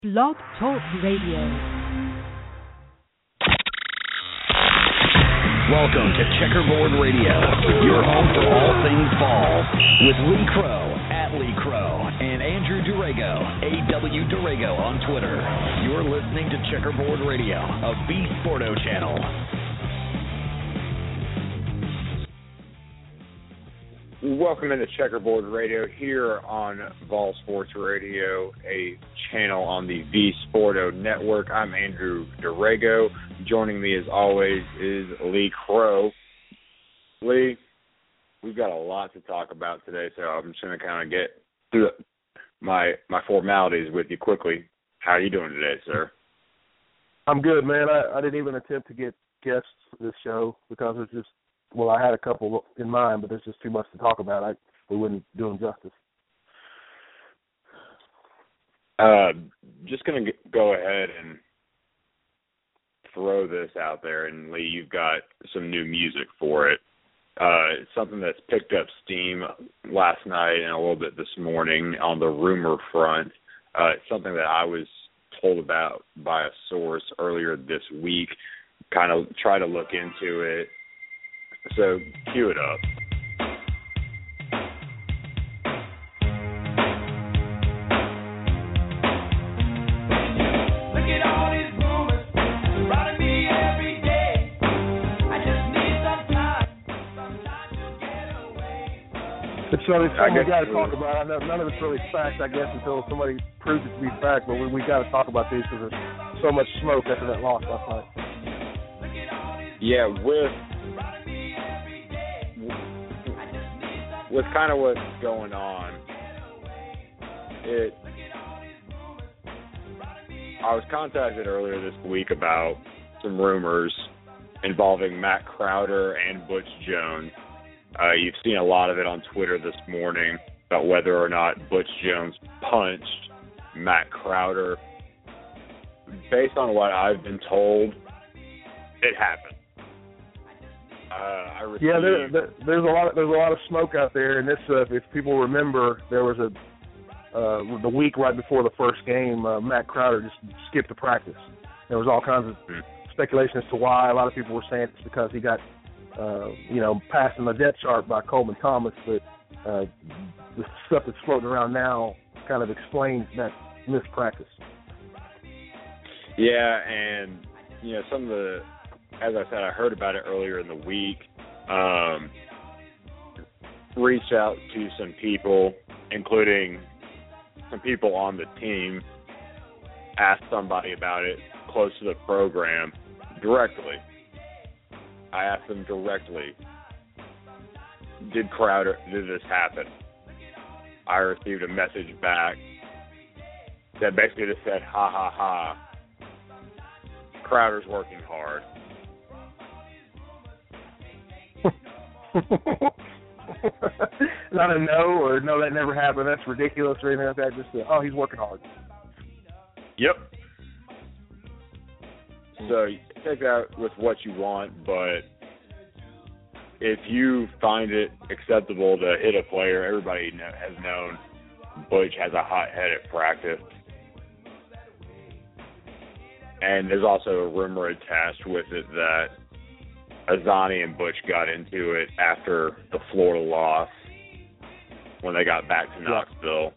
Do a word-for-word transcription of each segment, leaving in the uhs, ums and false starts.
Blog Talk Radio. Welcome to Checkerboard Radio, your home for all things ball, with Lee Crow at Lee Crow and Andrew Durego, A W Durego on Twitter. You're listening to Checkerboard Radio, a V Sporto channel. Welcome into Checkerboard Radio here on Vol Sports Radio, a channel on the V Sporto network. I'm Andrew Durego. Joining me as always is Lee Crow. Lee, we've got a lot to talk about today, so I'm just going to kind of get through my my formalities with you quickly. How are you doing today, sir? I'm good, man. I, I didn't even attempt to get guests for this show because it's just, well, I had a couple in mind, but there's just too much to talk about. I we wouldn't do them justice. Uh, just going to go ahead and throw this out there, and Lee, you've got some new music for it. Uh, it's something that's picked up steam last night and a little bit this morning on the rumor front. Uh, it's something that I was told about by a source earlier this week. Kind of try to look into it. So, cue it up. Look at all these rumors surrounding me every day. I just need some time, some time to get away. It's something, I something we guess got to we- talk about. I know none of it's really fact, I guess, until somebody proves it to be fact, but we we got to talk about these because there's so much smoke after that loss last night. Yeah, with with kind of what's going on, it. I was contacted earlier this week about some rumors involving Matt Crowder and Butch Jones. Uh, you've seen a lot of it on Twitter this morning about whether or not Butch Jones punched Matt Crowder. Based on what I've been told, it happened. Uh, I received, Yeah, there, there, there's a lot. Of, there's a lot of smoke out there, and this, uh, if people remember, there was a uh, the week right before the first game, uh, Matt Crowder just skipped the practice. There was all kinds of speculation as to why. A lot of people were saying it's because he got, uh, you know, passed in the depth chart by Coleman Thomas, but uh, the stuff that's floating around now kind of explains that missed practice. Yeah, and you know, some of the, as I said, I heard about it earlier in the week. Um, reached out to some people, including some people on the team, asked somebody about it close to the program directly. I asked them directly, did Crowder, did this happen? I received a message back that basically just said, ha, ha, ha, Crowder's working hard. Not a no or no, that never happened. That's ridiculous or anything like that. Just a, oh, he's working hard. Yep. So take that with what you want, but if you find it acceptable to hit a player, everybody know, has known Butch has a hot head at practice. And there's also a rumor attached with it that Azani and Butch got into it after the Florida loss when they got back to Knoxville.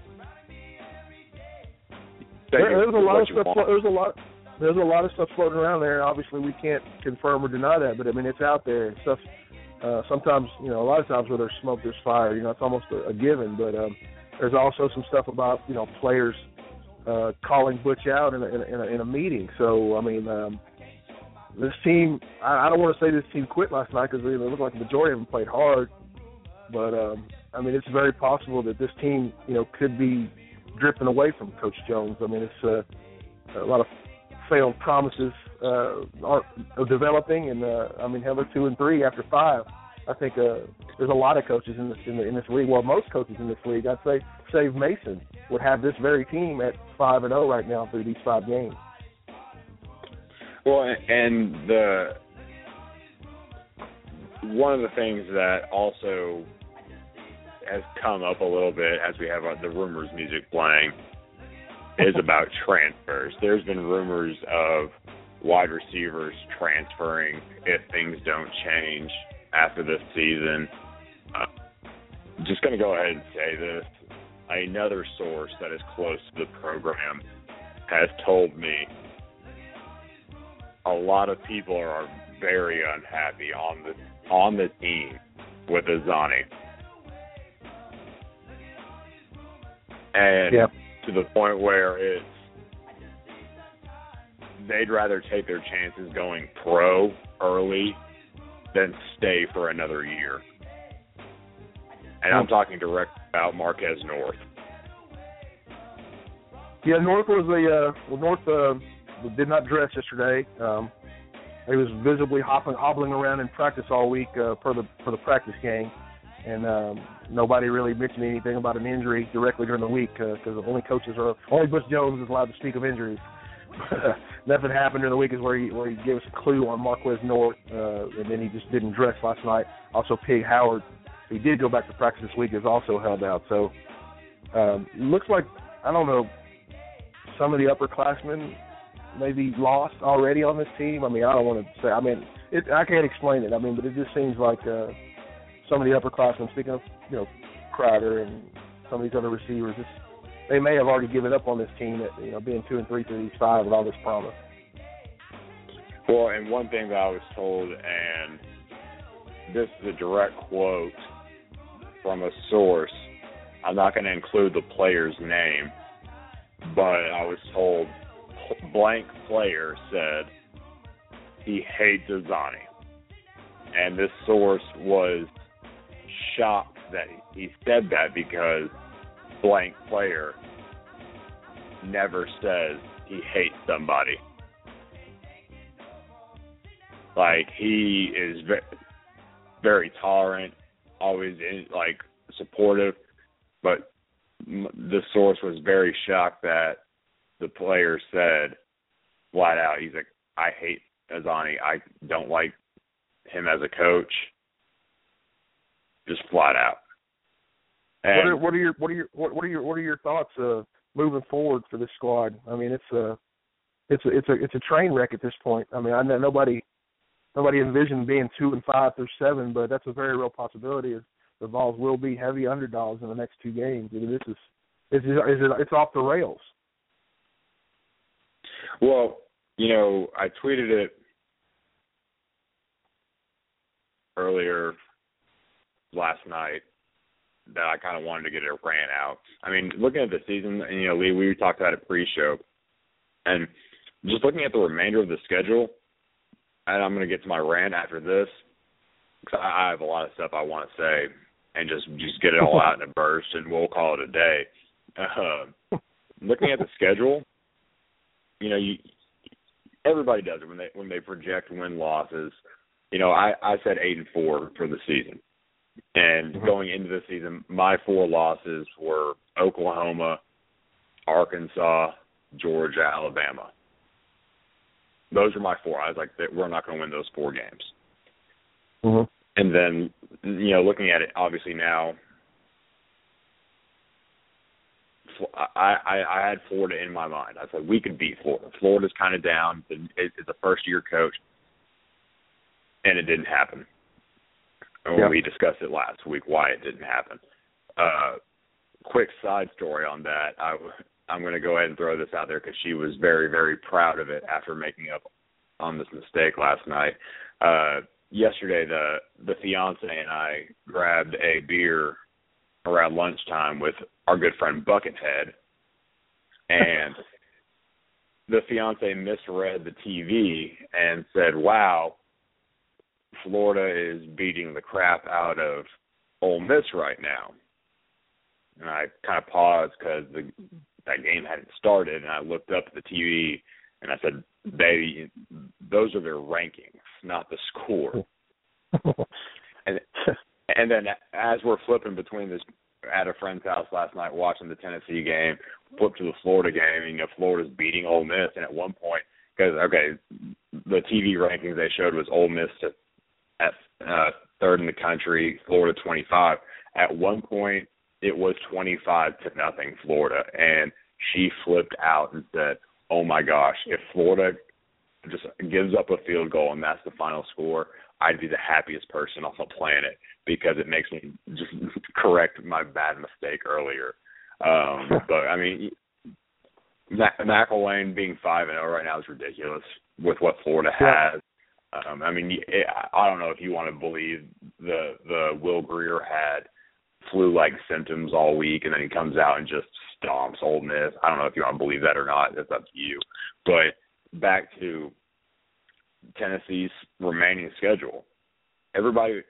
There, there's a lot of stuff. Want. There's a lot. There's a lot of stuff floating around there. Obviously, we can't confirm or deny that, but I mean, it's out there. Stuff. Uh, sometimes, you know, a lot of times where there's smoke, there's fire. You know, it's almost a, a given. But um, there's also some stuff about, you know, players uh, calling Butch out in a, in, a, in, a, in a meeting. So I mean. Um, This team, I, I don't want to say this team quit last night because they look like the majority of them played hard. But, um, I mean, it's very possible that this team, you know, could be drifting away from Coach Jones. I mean, it's uh, a lot of failed promises uh, are, are developing. And, uh, I mean, hell, they're two and three after five. I think uh, there's a lot of coaches in this, in, the, in this league. Well, most coaches in this league, I'd say, save Mason, would have this very team at five and oh right now through these five games. Well, and the one of the things that also has come up a little bit as we have uh, the rumors music playing is about transfers. There's been rumors of wide receivers transferring if things don't change after this season. Uh, just going to go ahead and say this. Another source that is close to the program has told me a lot of people are very unhappy on the on the team with Azzanni. And yep. to the point where it's they'd rather take their chances going pro early than stay for another year. And I'm talking directly about Marquez North. Yeah, North was a uh, well, North uh, did not dress yesterday. Um, he was visibly hopping, hobbling around in practice all week uh, for the for the practice game, and um, nobody really mentioned anything about an injury directly during the week because uh, only coaches are only Butch Jones is allowed to speak of injuries. Nothing happened during the week is where he where he gave us a clue on Marquez North, uh, and then he just didn't dress last night. Also, Pig Howard, he did go back to practice this week, is also held out. So um, looks like, I don't know, some of the upperclassmen maybe lost already on this team. I mean, I don't want to say, I mean, it, I can't explain it. I mean, but it just seems like uh, some of the upperclassmen, speaking of, you know, Crowder and some of these other receivers, it's, they may have already given up on this team at, you know, being two and three through these five with all this promise. Well, and one thing that I was told, and this is a direct quote from a source, I'm not going to include the player's name, but I was told blank player said he hates Azzanni. And this source was shocked that he said that because blank player never says he hates somebody. Like, he is very, very tolerant, always in, like supportive, but the source was very shocked that the player said flat out, he's like, I hate Azzanni. I don't like him as a coach. Just flat out. And what are, what are your what are your what, what are your what are your thoughts uh, moving forward for this squad? I mean, it's a it's a it's a it's a train wreck at this point. I mean, I know nobody nobody envisioned being two and five through seven, but that's a very real possibility. Is the Vols will be heavy underdogs in the next two games. I mean, this is this is it's off the rails. Well, you know, I tweeted it earlier last night that I kind of wanted to get a rant out. I mean, looking at the season, and, you know, Lee, we talked about it pre-show, and just looking at the remainder of the schedule, and I'm going to get to my rant after this, because I have a lot of stuff I want to say, and just, just get it all out in a burst, and we'll call it a day. Uh, looking at the schedule, you know, you everybody does it when they when they project win losses. You know, I, I said eight and four for the season. And mm-hmm. going into the season, my four losses were Oklahoma, Arkansas, Georgia, Alabama. Those are my four. I was like, we're not going to win those four games. Mm-hmm. And then, you know, looking at it, obviously now, I, I, I had Florida in my mind. I said, we could beat Florida. Florida's kind of down. It's a first-year coach. And it didn't happen. And yeah. we discussed it last week, why it didn't happen. Uh, quick side story on that. I, I'm going to go ahead and throw this out there because she was very, very proud of it after making up on this mistake last night. Uh, yesterday, the, the fiance and I grabbed a beer around lunchtime with our good friend Buckethead, and the fiance misread the T V and said, wow, Florida is beating the crap out of Ole Miss right now. And I kind of paused because that game hadn't started, and I looked up at the T V, and I said, they, those are their rankings, not the score. and and then as we're flipping between this, at a friend's house last night watching the Tennessee game, flipped to the Florida game, and, you know, Florida's beating Ole Miss, and at one point, because, okay, the T V rankings they showed was Ole Miss to, at uh, third in the country, Florida twenty-five. At one point, it was twenty-five to nothing Florida, and she flipped out and said, oh, my gosh, if Florida just gives up a field goal and that's the final score, I'd be the happiest person on the planet because it makes me just correct my bad mistake earlier. Um, but, I mean, McElwain being five and oh right now is ridiculous with what Florida has. Um, I mean, it, I don't know if you want to believe the the Will Grier had flu-like symptoms all week, and then he comes out and just stomps Ole Miss. I don't know if you want to believe that or not. That's up to you. But back to Tennessee's remaining schedule. Everybody,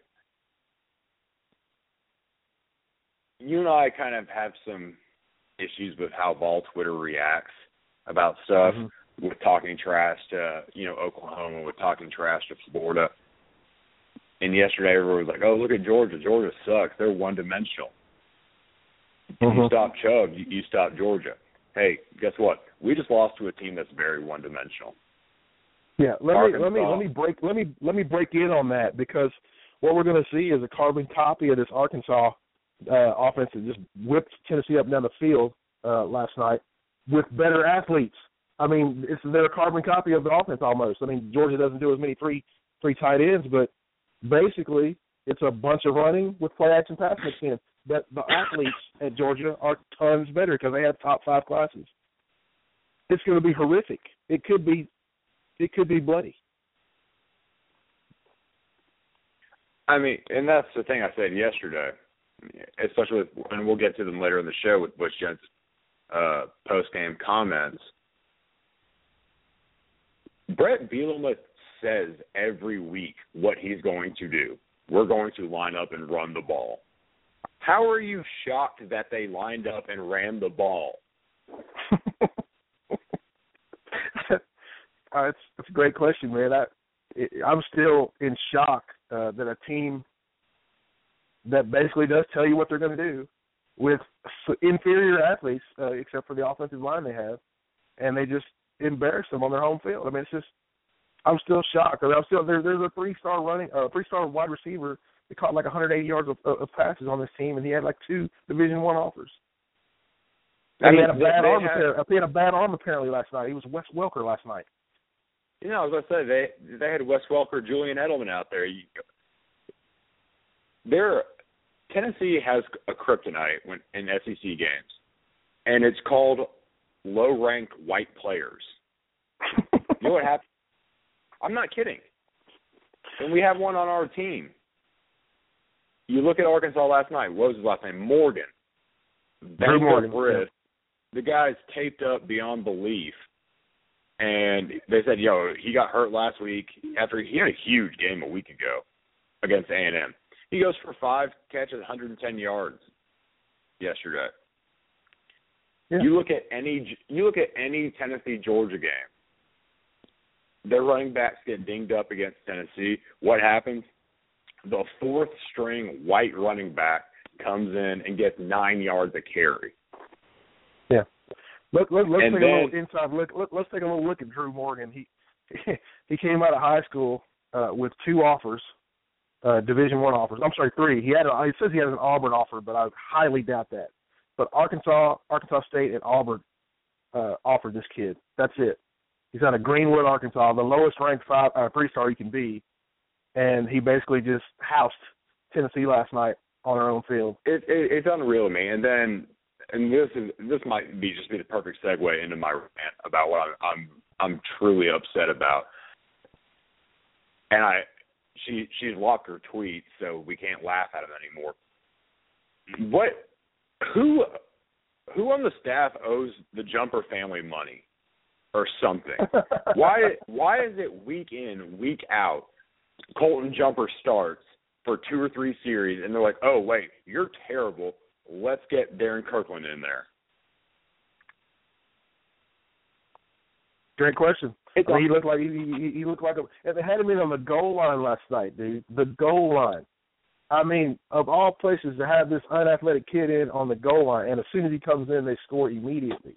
you and I kind of have some issues with how Vol Twitter reacts about stuff. Mm-hmm. With talking trash to, you know, Oklahoma, with talking trash to Florida. And yesterday everyone was like, oh, look at Georgia. Georgia sucks. They're one-dimensional. Mm-hmm. You stop Chubb, you, you stop Georgia. Hey, guess what? We just lost to a team that's very one-dimensional. Yeah, let me let me let me break let me let me break in on that, because what we're going to see is a carbon copy of this Arkansas uh, offense that just whipped Tennessee up and down the field uh, last night with better athletes. I mean, it's their carbon copy of the offense almost. I mean, Georgia doesn't do as many three three tight ends, but basically it's a bunch of running with play action pass mix in. But the athletes at Georgia are tons better because they have top five classes. It's going to be horrific. It could be, it could be bloody. I mean, and that's the thing I said yesterday, especially with, and we'll get to them later in the show with Butch Jones' uh, post-game comments. Brett Bielema says every week what he's going to do. We're going to line up and run the ball. How are you shocked that they lined up and ran the ball? uh, it's, it's a great question, man. I, it, I'm still in shock uh, that a team that basically does tell you what they're going to do with inferior athletes, uh, except for the offensive line they have, and they just embarrass them on their home field. I mean, it's just, I'm still shocked. I mean, I'm still there. There's a three-star running, a uh, three-star wide receiver that caught like one hundred eighty yards of, of passes on this team, and he had like two Division One offers. And I mean, he had a bad arm. Had, he had a bad arm apparently last night. He was Wes Welker last night. You know, I was going to say they they had Wes Welker, Julian Edelman out there. You, they're Tennessee has a kryptonite when in S E C games, and it's called low-ranked white players. You know what happened? I'm not kidding. And we have one on our team. You look at Arkansas last night. What was his last name? Morgan. Drew Morgan. Wrist. The guy's taped up beyond belief. And they said, yo, he got hurt last week after he had a huge game a week ago against A and M. He goes for five catches, one hundred ten yards yesterday. Yeah. You look at any you look at any Tennessee Georgia game. Their running backs get dinged up against Tennessee. What happens? The fourth string white running back comes in and gets nine yards a carry. Yeah. Let, let, let's and take then, a little inside look. Let, let's take a little look at Drew Morgan. He he came out of high school uh, with two offers, uh, Division One offers. I'm sorry, three. He had a, he says he has an Auburn offer, but I highly doubt that. But Arkansas, Arkansas State, and Auburn uh, offered this kid. That's it. He's out of Greenwood, Arkansas, the lowest ranked five uh, three star you can be, and he basically just housed Tennessee last night on our own field. It, it, it's unreal to me. And then, and this is this might be just be the perfect segue into my rant about what I'm I'm, I'm truly upset about. And I, she she's locked her tweet, so we can't laugh at him anymore. What? Who? Who on the staff owes the Jumper family money? Or something. Why why is it week in, week out, Colton Jumper starts for two or three series, and they're like, oh, wait, you're terrible. Let's get Darren Kirkland in there. Great question. I mean, he looked like he, he, he looked like a. And they had him in on the goal line last night, dude. The goal line. I mean, of all places to have this unathletic kid in on the goal line, and as soon as he comes in, they score immediately.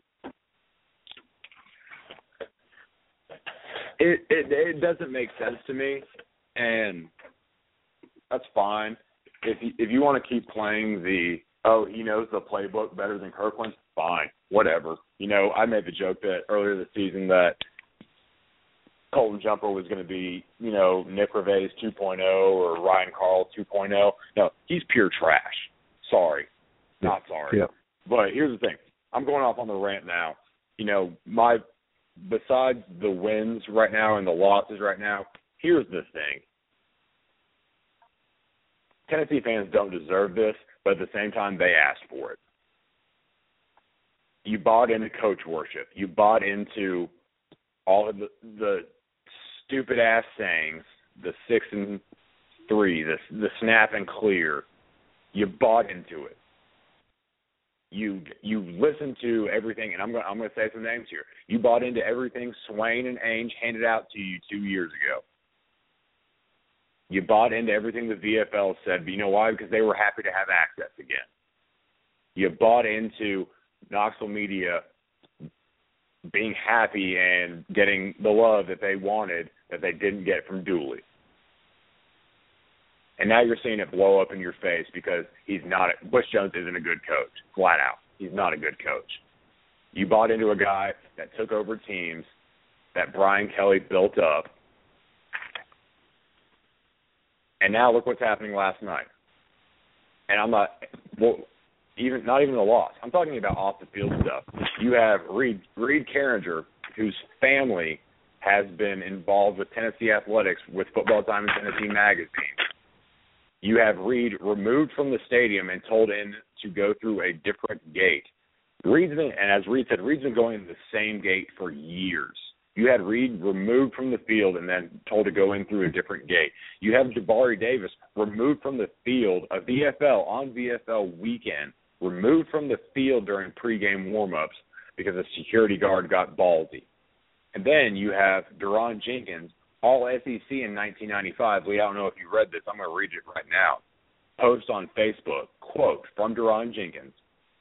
It, it it doesn't make sense to me, and that's fine. If you, if you want to keep playing the, oh, he knows the playbook better than Kirkland, fine. whatever. You know, I made the joke that earlier this season that Colton Jumper was going to be, you know, Nick Reveiz two point oh or Ryan Carl two point oh. No, he's pure trash. Sorry. Not sorry. Yeah. But here's the thing. I'm going off on the rant now. You know, my besides the wins right now and the losses right now, here's the thing. Tennessee fans don't deserve this, but at the same time, they asked for it. You bought into coach worship. You bought into all of the, the stupid-ass sayings, the six and three, the, the snap and clear. You bought into it. You you listened to everything, and I'm going I'm going to say some names here. You bought into everything Swain and Ainge handed out to you two years ago. You bought into everything the V F L said, but you know why? Because they were happy to have access again. You bought into Knoxville media being happy and getting the love that they wanted that they didn't get from Dooley. And now you're seeing it blow up in your face because he's not – Butch Jones isn't a good coach, flat out. He's not a good coach. You bought into a guy that took over teams that Brian Kelly built up. And now look what's happening last night. And I'm not well, even not even the loss. I'm talking about off the field stuff. You have Reed Reed Carringer, whose family has been involved with Tennessee athletics with Football Time and Tennessee Magazine. You have Reed removed from the stadium and told in to go through a different gate. Reed's been, and as Reed said, Reed's been going the same gate for years. You had Reed removed from the field and then told to go in through a different gate. You have Jabari Davis removed from the field, a V F L on V F L weekend, removed from the field during pregame warmups because a security guard got ballsy. And then you have Deron Jenkins, all S E C in nineteen ninety-five. Lee, I don't know if you read this. I'm going to read it right now. Post on Facebook, quote, from Deron Jenkins.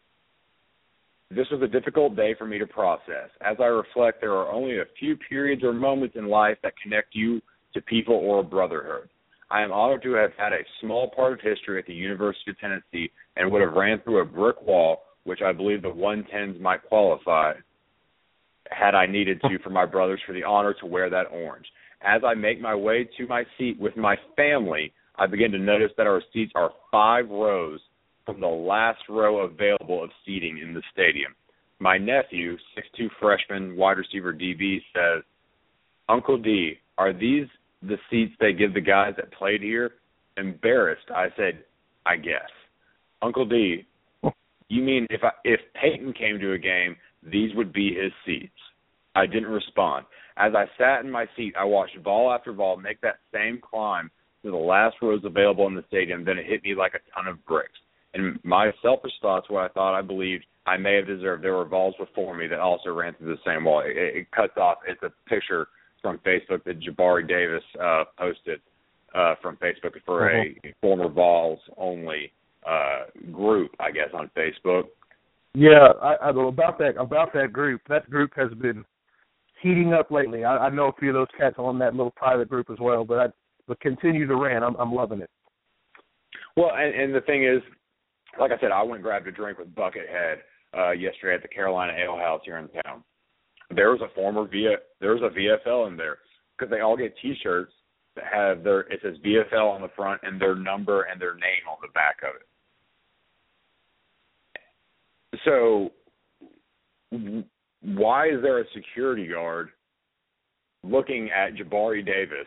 This was a difficult day for me to process. As I reflect, there are only a few periods or moments in life that connect you to people or a brotherhood. I am honored to have had a small part of history at the University of Tennessee and would have ran through a brick wall, which I believe the one tens might qualify, had I needed to, for my brothers for the honor to wear that orange. As I make my way to my seat with my family, I begin to notice that our seats are five rows from the last row available of seating in the stadium. My nephew, six foot two freshman wide receiver D B, says, Uncle D, are these the seats they give the guys that played here? Embarrassed, I said, I guess. Uncle D, you mean if I, if Peyton came to a game, these would be his seats? I didn't respond. As I sat in my seat, I watched ball after ball make that same climb to the last rows available in the stadium. Then it hit me like a ton of bricks. And my selfish thoughts, what I thought I believed I may have deserved, there were balls before me that also ran through the same wall. It, it cuts off. It's a picture from Facebook that Jabari Davis uh, posted uh, from Facebook for a uh-huh. former Vols-only uh, group, I guess, on Facebook. Yeah, I, I about that about that group. That group has been heating up lately. I, I know a few of those cats on that little private group as well, but I but continue to rant. I'm, I'm loving it. Well, and, and the thing is, like I said, I went and grabbed a drink with Buckethead uh, yesterday at the Carolina Ale House here in town. There was a former V there was a V F L in there because they all get T-shirts that have their it says V F L on the front and their number and their name on the back of it. So why is there a security guard looking at Jabari Davis,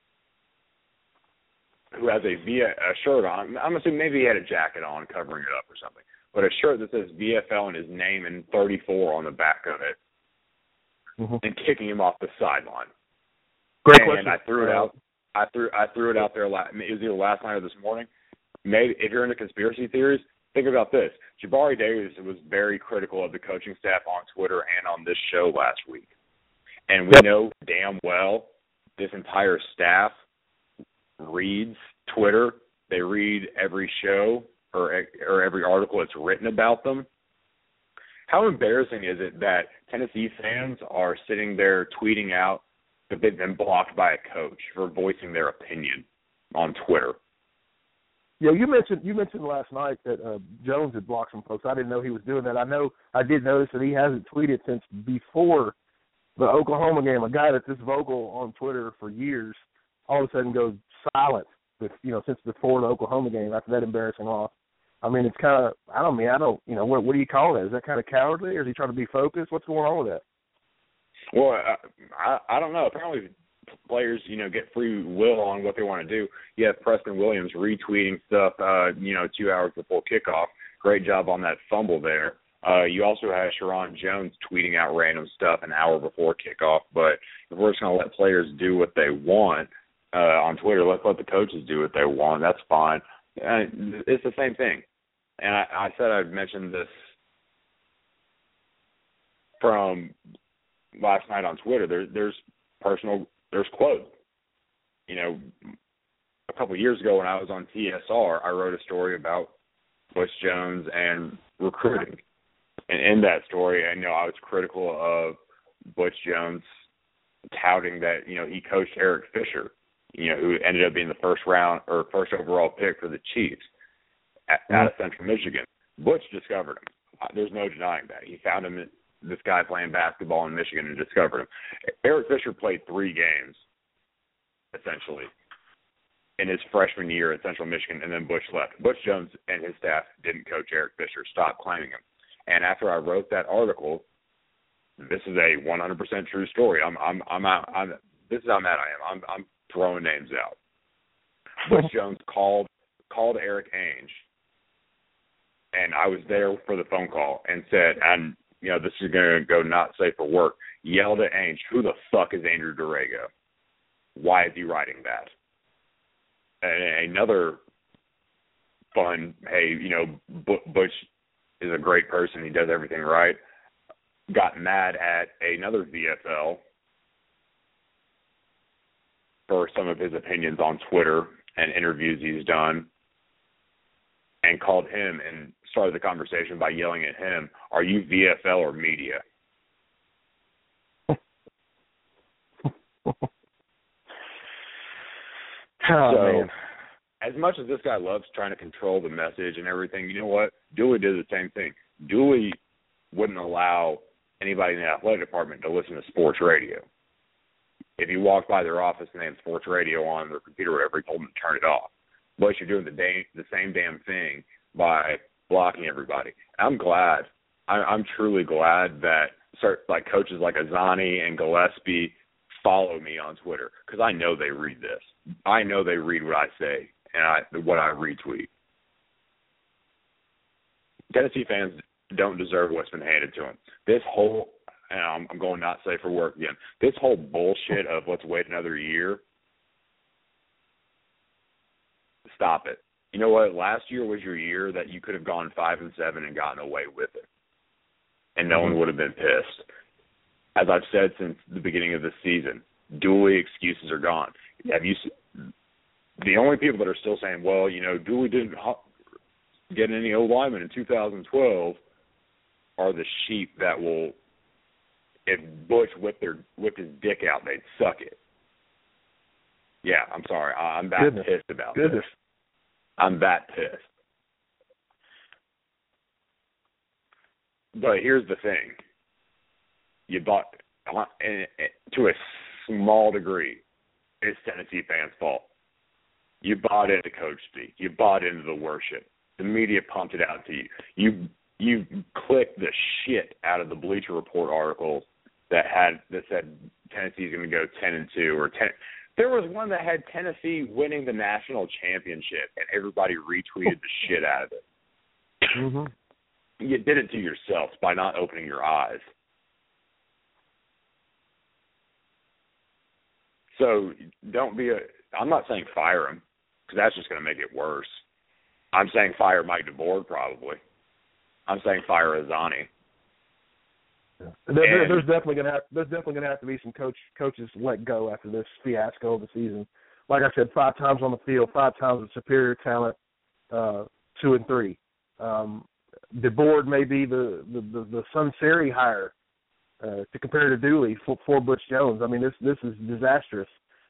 who has a, v, a shirt on? I'm assuming maybe he had a jacket on covering it up or something, but a shirt that says V F L and his name and thirty-four on the back of it, mm-hmm. and kicking him off the sideline. Great and question. I threw it out. I threw I threw it out there. It was either last night or this morning. Maybe if you're into conspiracy theories, think about this. Jabari Davis was very critical of the coaching staff on Twitter and on this show last week. And we yep. know damn well this entire staff reads Twitter. They read every show or or every article that's written about them. How embarrassing is it that Tennessee fans are sitting there tweeting out that they've been blocked by a coach for voicing their opinion on Twitter? Yeah, you mentioned you mentioned last night that uh, Jones had blocked some folks. I didn't know he was doing that. I know I did notice that he hasn't tweeted since before the Oklahoma game. A guy that's this vocal on Twitter for years all of a sudden goes silent. With, you know, since before the Oklahoma game after that embarrassing loss. I mean, it's kind of I don't mean I don't you know what what do you call that? Is that kind of cowardly, or is he trying to be focused? What's going on with that? Well, I I don't know. Apparently, players, you know, get free will on what they want to do. You have Preston Williams retweeting stuff, uh, you know, two hours before kickoff. Great job on that fumble there. Uh, you also have Sharon Jones tweeting out random stuff an hour before kickoff. But if we're just going to let players do what they want uh, on Twitter, let's let the coaches do what they want. That's fine. Uh, it's the same thing. And I, I said I'd mention this from last night on Twitter. There, there's personal, there's quotes. You know, a couple of years ago when I was on T S R, I wrote a story about Butch Jones and recruiting. And in that story, I know I was critical of Butch Jones touting that, you know, he coached Eric Fisher, you know, who ended up being the first round or first overall pick for the Chiefs at, out of Central Michigan. Butch discovered him. There's no denying that. He found him, this guy playing basketball in Michigan, and discovered him. Eric Fisher played three games, essentially, in his freshman year at Central Michigan, and then Butch left. Butch Jones and his staff didn't coach Eric Fisher. Stopped claiming him. And after I wrote that article, this is a one hundred percent true story. I'm, I'm, I'm, out, I'm. This is how mad I am. I'm, I'm throwing names out. Butch Jones called, called Eric Ainge, and I was there for the phone call and said, and you know, this is going to go not safe for work. Yelled at Ainge, "Who the fuck is Andrew Dorrego? Why is he writing that?" And another fun, hey, you know, Butch is a great person. He does everything right. Got mad at another V F L for some of his opinions on Twitter and interviews he's done, and called him and started the conversation by yelling at him, "Are you V F L or media?" Oh, so, man. As much as this guy loves trying to control the message and everything, you know what? Dooley did the same thing. Dooley wouldn't allow anybody in the athletic department to listen to sports radio. If you walked by their office and they had sports radio on their computer or whatever, he told them to turn it off. But you're doing the, da- the same damn thing by blocking everybody. I'm glad. I- I'm truly glad that start, like coaches like Azani and Gillespie follow me on Twitter, because I know they read this. I know they read what I say and I, what I retweet. Tennessee fans don't deserve what's been handed to them. This whole, and I'm, I'm going not safe for work again, this whole bullshit of let's wait another year, stop it. You know what? Last year was your year that you could have gone five and seven and gotten away with it, and no one would have been pissed. As I've said since the beginning of the season, Dooley excuses are gone. Have you? The only people that are still saying, well, you know, Dooley didn't get any O linemen in two thousand twelve are the sheep that will, if Butch whipped their whipped his dick out, they'd suck it. Yeah, I'm sorry. I'm that Goodness. pissed about Goodness. this. I'm that pissed. But here's the thing. You bought, to a small degree, it's Tennessee fans' fault. You bought into coach speak. You bought into the worship. The media pumped it out to you. You you clicked the shit out of the Bleacher Report articles that had that said Tennessee's going to go ten and two or ten. There was one that had Tennessee winning the national championship, and everybody retweeted the shit out of it. Mm-hmm. You did it to yourself by not opening your eyes. So don't be a – I'm not saying fire him, because that's just going to make it worse. I'm saying fire Mike DeBoer probably. I'm saying fire Azani. Yeah. There, there's definitely going to have there's definitely going to have to be some coach coaches let go after this fiasco of the season. Like I said, five times on the field, five times with superior talent, uh, two and three. Um, DeBoer may be the the the, the Sunseri hire uh, to compare to Dooley for, for Butch Jones. I mean, this this is disastrous.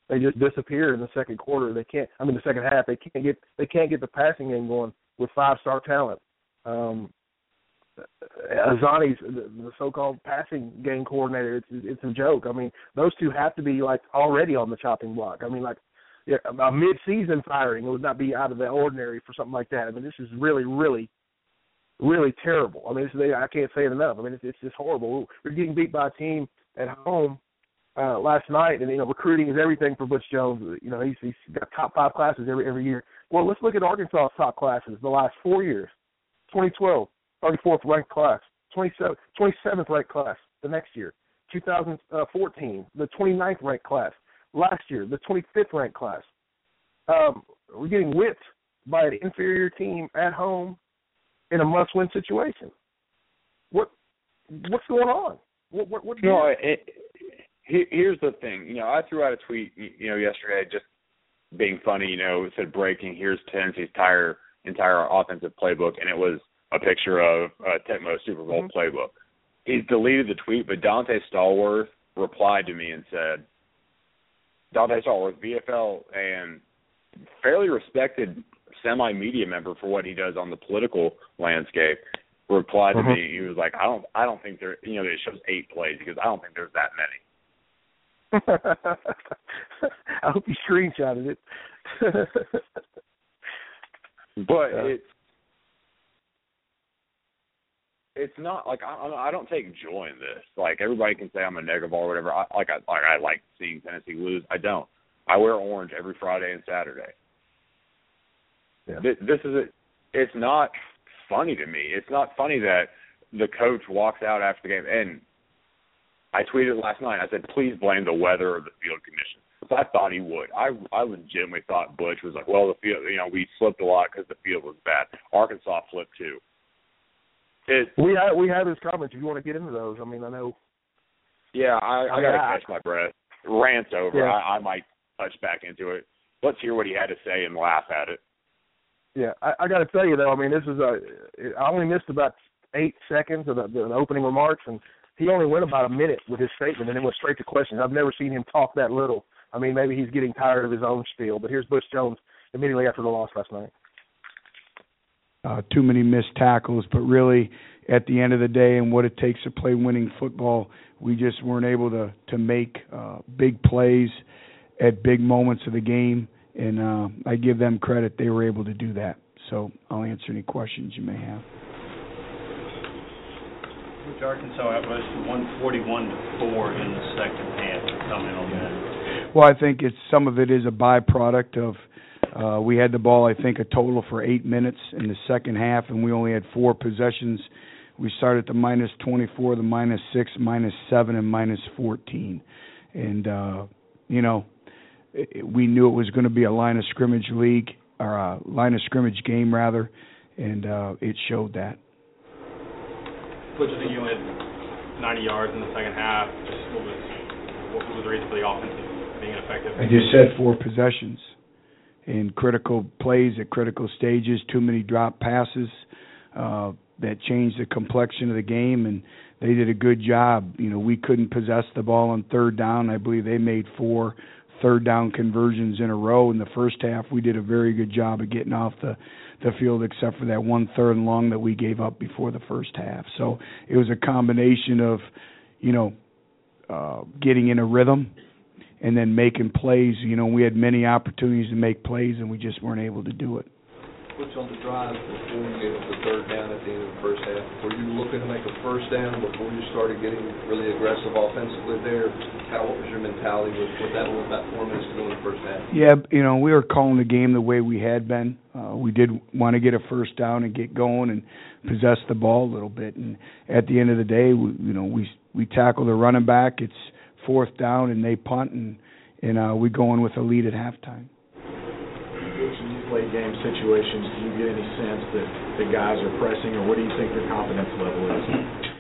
they just disappear in the second quarter. They can't. I mean, the second half. They can't get. They can't get the passing game going with five-star talent. Um, Azani's the, the so-called passing game coordinator. It's it's a joke. I mean, those two have to be like already on the chopping block. I mean, like yeah, a mid-season firing would not be out of the ordinary for something like that. I mean, this is really, really, really terrible. I mean, this, they, I can't say it enough. I mean, it's, it's just horrible. We're getting beat by a team at home uh, last night, and you know, recruiting is everything for Butch Jones. You know, he's, he's got top five classes every every year. Well, let's look at Arkansas's top classes the last four years. twenty twelve. thirty-fourth ranked class, twenty-seventh ranked class the next year, two thousand fourteen, the twenty-ninth ranked class, last year, the twenty-fifth ranked class. Um, we're getting whipped by an inferior team at home in a must-win situation. What what's going on? What what, what no, it, it, here's the thing. You know, I threw out a tweet, you know, yesterday, just being funny. You know, it said breaking. Here's Tennessee's entire entire offensive playbook, and it was a picture of uh, Tecmo's Super Bowl mm-hmm. playbook. He's deleted the tweet, but Dante Stallworth replied to me and said, Dante Stallworth, V F L and fairly respected semi-media member for what he does on the political landscape, replied mm-hmm. to me. He was like, I don't I don't think there, you know, it shows eight plays because I don't think there's that many. I hope you screenshotted it. But yeah. it's, It's not like I, I don't take joy in this. Like everybody can say I'm a negative or whatever. I, like I like I like seeing Tennessee lose. I don't. I wear orange every Friday and Saturday. Yeah. This, this is a, It's not funny to me. It's not funny that the coach walks out after the game. And I tweeted last night. I said, please blame the weather or the field conditions. So I thought he would. I I legitimately thought Butch was like, well, the field. You know, we slipped a lot because the field was bad. Arkansas flipped too. It, we have we have his comments. If you want to get into those, I mean, I know. Yeah, I, I got to catch my breath. Rant's over. Yeah. I, I might touch back into it. Let's hear what he had to say and laugh at it. Yeah, I, I got to tell you though. I mean, this is a. I only missed about eight seconds of the, the opening remarks, and he only went about a minute with his statement, and then went straight to questions. I've never seen him talk that little. I mean, maybe he's getting tired of his own spiel. But here's Butch Jones immediately after the loss last night. Uh, too many missed tackles, but really at the end of the day and what it takes to play winning football, we just weren't able to, to make uh, big plays at big moments of the game, and uh, I give them credit. They were able to do that. So I'll answer any questions you may have. Which Arkansas outmushed one forty-one to four in the second half. Comment on that. Well, I think it's some of it is a byproduct of Uh, we had the ball, I think, a total for eight minutes in the second half, and we only had four possessions. We started the minus twenty-four, the minus six, minus seven, and minus fourteen. And, uh, you know, it, we knew it was going to be a line of scrimmage league, or a line of scrimmage game, rather, and uh, it showed that. Butch, I think you only had ninety yards in the second half. Just what was, what was the reason for the offense being ineffective? I just said four possessions. In critical plays at critical stages, too many drop passes uh, that changed the complexion of the game, and they did a good job. You know, we couldn't possess the ball on third down. I believe they made four third down conversions in a row. In the first half, we did a very good job of getting off the, the field, except for that one third and long that we gave up before the first half. So it was a combination of, you know, uh, getting in a rhythm and then making plays. You know, we had many opportunities to make plays, and we just weren't able to do it. Which on the drive before you gave up the third down at the end of the first half, were you looking to make a first down before you started getting really aggressive offensively there? How, what was your mentality with, with that with about four minutes to go in the first half? Yeah, you know, we were calling the game the way we had been. Uh, we did want to get a first down and get going and possess the ball a little bit. And at the end of the day, we, you know, we we tackle the running back. It's fourth down, and they punt, and, and uh, we go in with a lead at halftime. When you play game situations, do you get any sense that the guys are pressing, or what do you think their confidence level is?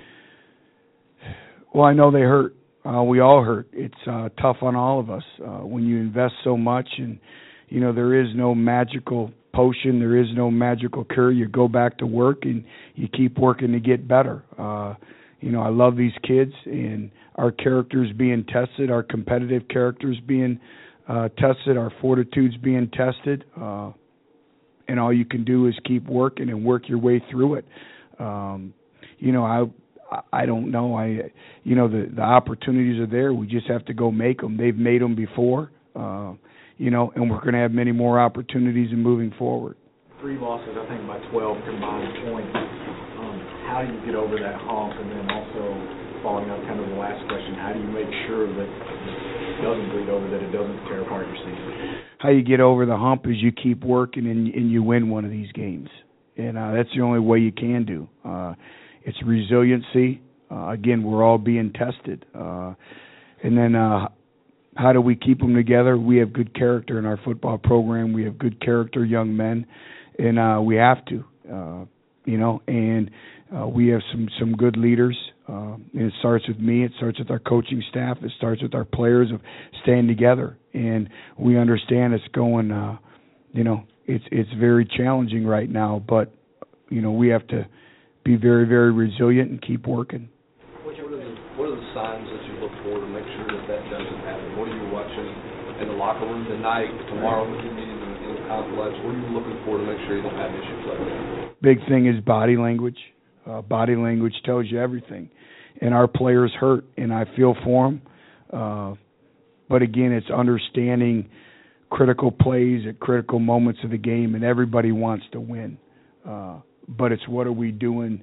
Well, I know they hurt. Uh, we all hurt. It's uh, tough on all of us uh, when you invest so much, and you know there is no magical potion, there is no magical cure. You go back to work and you keep working to get better. Uh, you know, I love these kids and our characters being tested, our competitive characters being uh, tested. Our fortitude's being tested. Uh, and all you can do is keep working and work your way through it. Um, you know, I I don't know. I you know the the opportunities are there. We just have to go make them. They've made them before. Uh, you know, and we're going to have many more opportunities in moving forward. Three losses, I think, by twelve combined points. Um, how do you get over that hump? And then also, following up kind of the last question, how do you make sure that it doesn't bleed over, that it doesn't tear apart your season? How you get over the hump is you keep working and, and you win one of these games. And uh, that's the only way you can do. Uh, it's resiliency. Uh, again, we're all being tested. Uh, and then uh, how do we keep them together? We have good character in our football program. We have good character, young men. And uh, we have to, uh, you know, and uh, we have some, some good leaders. Uh, and it starts with me. It starts with our coaching staff. It starts with our players of staying together. And we understand it's going, uh, you know, it's it's very challenging right now. But, you know, we have to be very, very resilient and keep working. What are the, what are the signs that you look for to make sure that that doesn't happen? What are you watching in the locker room tonight, tomorrow when you're meeting in the complex? What are you looking for to make sure you don't have issues like that? Big thing is body language. Uh, body language tells you everything. And our players hurt, and I feel for them. Uh, but, again, it's understanding critical plays at critical moments of the game, and everybody wants to win. Uh, but it's what are we doing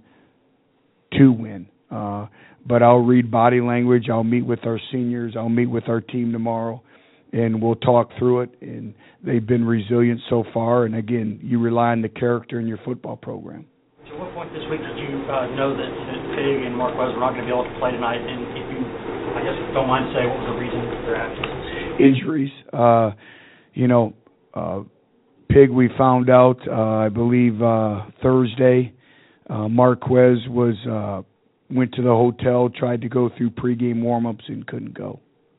to win. Uh, but I'll read body language. I'll meet with our seniors. I'll meet with our team tomorrow, and we'll talk through it. And they've been resilient so far. And, again, you rely on the character in your football program. At what point this week did you uh, know that, that Pig and Marquez were not going to be able to play tonight? And if you, I guess, don't mind to say, what was the reason for their absence? Injuries. Uh, you know, uh, Pig, we found out, uh, I believe, uh, Thursday. Uh, Marquez was uh, went to the hotel, tried to go through pregame warm-ups, and couldn't go.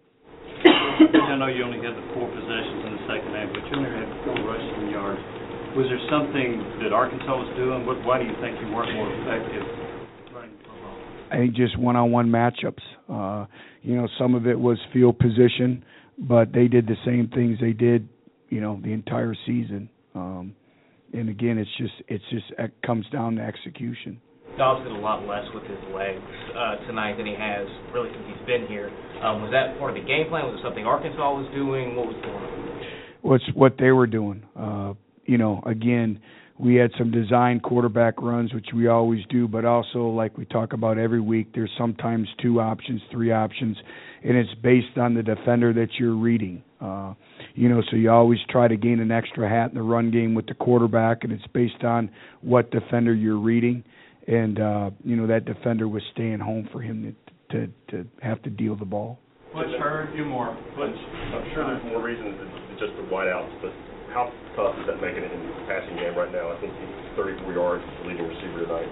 I know you only had the four possessions in the second half, but you only had four rushing yards. Was there something that Arkansas was doing? What, why do you think you weren't more effective running football? I think just one-on-one matchups. Uh, you know, some of it was field position, but they did the same things they did, you know, the entire season. Um, and again, it's just it's just it comes down to execution. Dobbs did a lot less with his legs uh, tonight than he has really since he's been here. Um, was that part of the game plan? Was it something Arkansas was doing? What was going on? Well, it's what they were doing. Uh, you know, again, we had some design quarterback runs, which we always do, but also, like we talk about every week, there's sometimes two options, three options, and it's based on the defender that you're reading. Uh, you know, so you always try to gain an extra hat in the run game with the quarterback, and it's based on what defender you're reading. And, uh, you know, that defender was staying home for him to, to, to have to deal the ball. Butch heard a few more. Butch. I'm sure there's more reasons than just the wideouts, but how tough is that making it in the passing game right now? I think he's thirty-four yards, leading receiver tonight.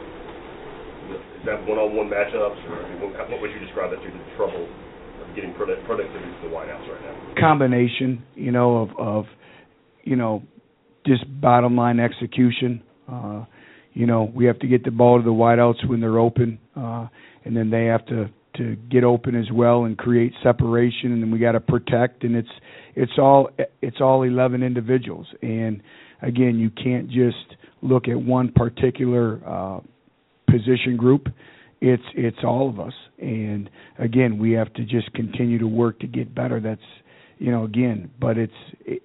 Is that one-on-one matchups, or what would you describe that to, the trouble of getting productivity to the wideouts right now? Combination, you know, of, of you know, just bottom line execution. Uh, you know, we have to get the ball to the wideouts when they're open, uh, and then they have to, to get open as well and create separation, and then we got to protect, and it's it's all it's all eleven individuals, and again, you can't just look at one particular uh, position group. It's it's all of us, and again, we have to just continue to work to get better. That's you know again, but it's it,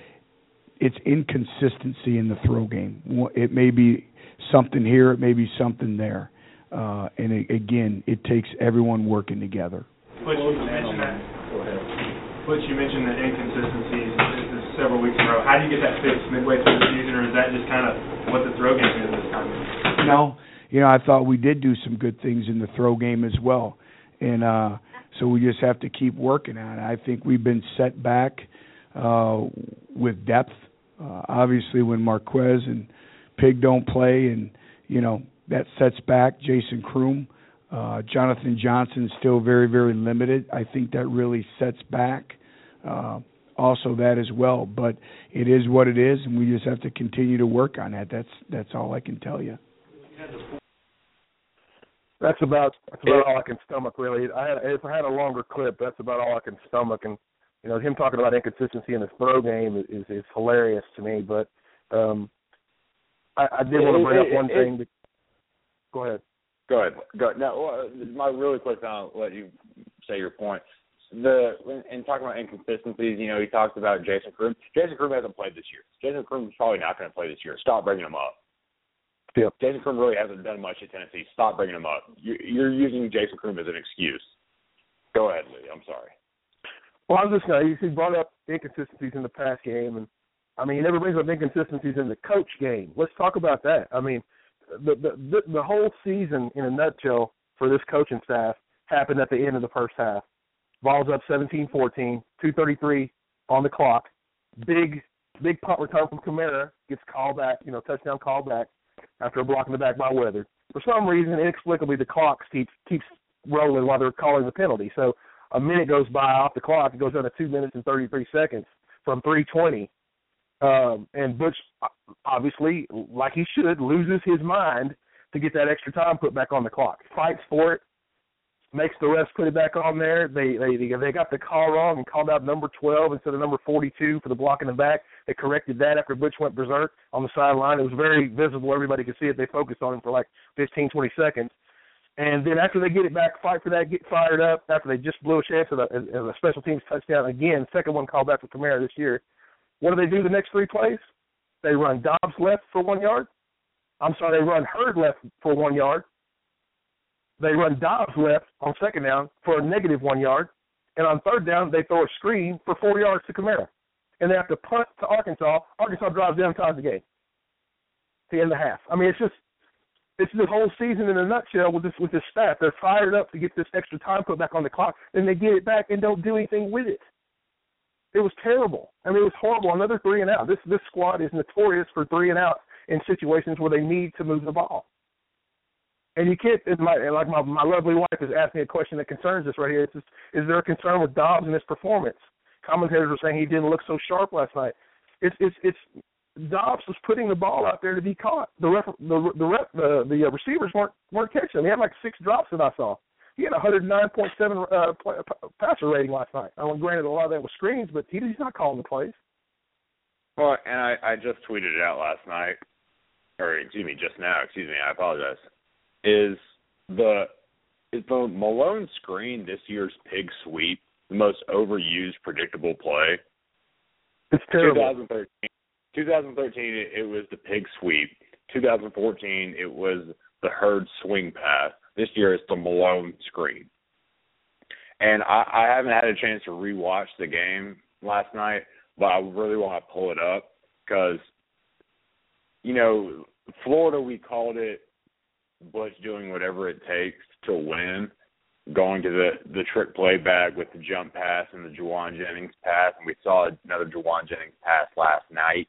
it's inconsistency in the throw game. It may be something here, it may be something there. Uh, and it, again, it takes everyone working together. Butch, you mentioned that. Go ahead. Butch, you mentioned the inconsistencies this is several weeks in a row. How do you get that fixed midway through the season, or is that just kind of what the throw game is this time? No, you know, I thought we did do some good things in the throw game as well, and uh, so we just have to keep working on it. I think we've been set back uh, with depth. Uh, obviously, when Marquez and Pig don't play, and you know. That sets back Jason Kroom. Uh, Jonathan Johnson is still very, very limited. I think that really sets back uh, also that as well. But it is what it is, and we just have to continue to work on that. That's that's all I can tell you. That's about that's about all I can stomach, really. I had, if I had a longer clip, that's about all I can stomach. And you know, him talking about inconsistency in his throw game is, is, is hilarious to me. But um, I, I did want to bring it, up one it, thing. It, to, go ahead. Go ahead. Go ahead. Now, my really quick, I'll let you say your point. The in talking about inconsistencies, you know, he talked about Jason Croom. Jason Croom hasn't played this year. Jason Croom is probably not going to play this year. Stop bringing him up. Yep. Jason Croom really hasn't done much at Tennessee. Stop bringing him up. You're using Jason Croom as an excuse. Go ahead, Lee. I'm sorry. Well, I was just going to, he brought up inconsistencies in the pass game, and, I mean, he never brings up inconsistencies in the coach game. Let's talk about that. I mean, the the the, the whole season, in a nutshell, for this coaching staff happened at the end of the first half. Vols up seventeen fourteen, two thirty-three on the clock. Big, big punt return from Kamara gets called back, you know, touchdown call back after a block in the back by Weather. For some reason, inexplicably, the clock keeps, keeps rolling while they're calling the penalty. So a minute goes by off the clock. It goes down to two minutes and thirty-three seconds from three twenty. Um, and Butch, obviously, like he should, loses his mind to get that extra time put back on the clock. Fights for it. Makes the refs put it back on there. They they they got the call wrong and called out number twelve instead of number forty-two for the block in the back. They corrected that after Butch went berserk on the sideline. It was very visible. Everybody could see it. They focused on him for like fifteen, twenty seconds. And then after they get it back, fight for that, get fired up, after they just blew a chance at a, at a special teams touchdown, again, second one called back for Kamara this year, what do they do the next three plays? They run Dobbs left for one yard. I'm sorry, they run Hurd left for one yard. They run Dobbs left on second down for a negative one yard. And on third down, they throw a screen for four yards to Kamara. And they have to punt to Arkansas. Arkansas drives down, ties the game. The end of the half. I mean, it's just, it's the whole season in a nutshell with this with this staff. They're fired up to get this extra time put back on the clock. Then they get it back and don't do anything with it. It was terrible. I mean, it was horrible. Another three and out. This this squad is notorious for three and out in situations where they need to move the ball. And you can't, and my, and like my, my lovely wife has asked me a question that concerns us right here. It's just, is there a concern with Dobbs and his performance? Commentators were saying he didn't look so sharp last night. It's it's it's Dobbs was putting the ball out there to be caught. The ref, the the ref, the, the receivers weren't weren't catching him. He had like six drops that I saw. He had a one oh nine point seven uh, passer rating last night. I mean, granted, a lot of that was screens, but he, he's not calling the plays. Well, and I, I just tweeted it out last night, or excuse me, just now. Excuse me, I apologize. Is the is the Malone screen this year's pig sweep the most overused predictable play? It's terrible. twenty thirteen, twenty thirteen it, it was the pig sweep. twenty fourteen it was the Hurd swing pass. This year it's the Malone screen. And I, I haven't had a chance to rewatch the game last night, but I really want to pull it up because, you know, Florida, we called it Butch doing whatever it takes to win, going to the, the trick play bag with the jump pass and the Juwan Jennings pass, and we saw another Juwan Jennings pass last night.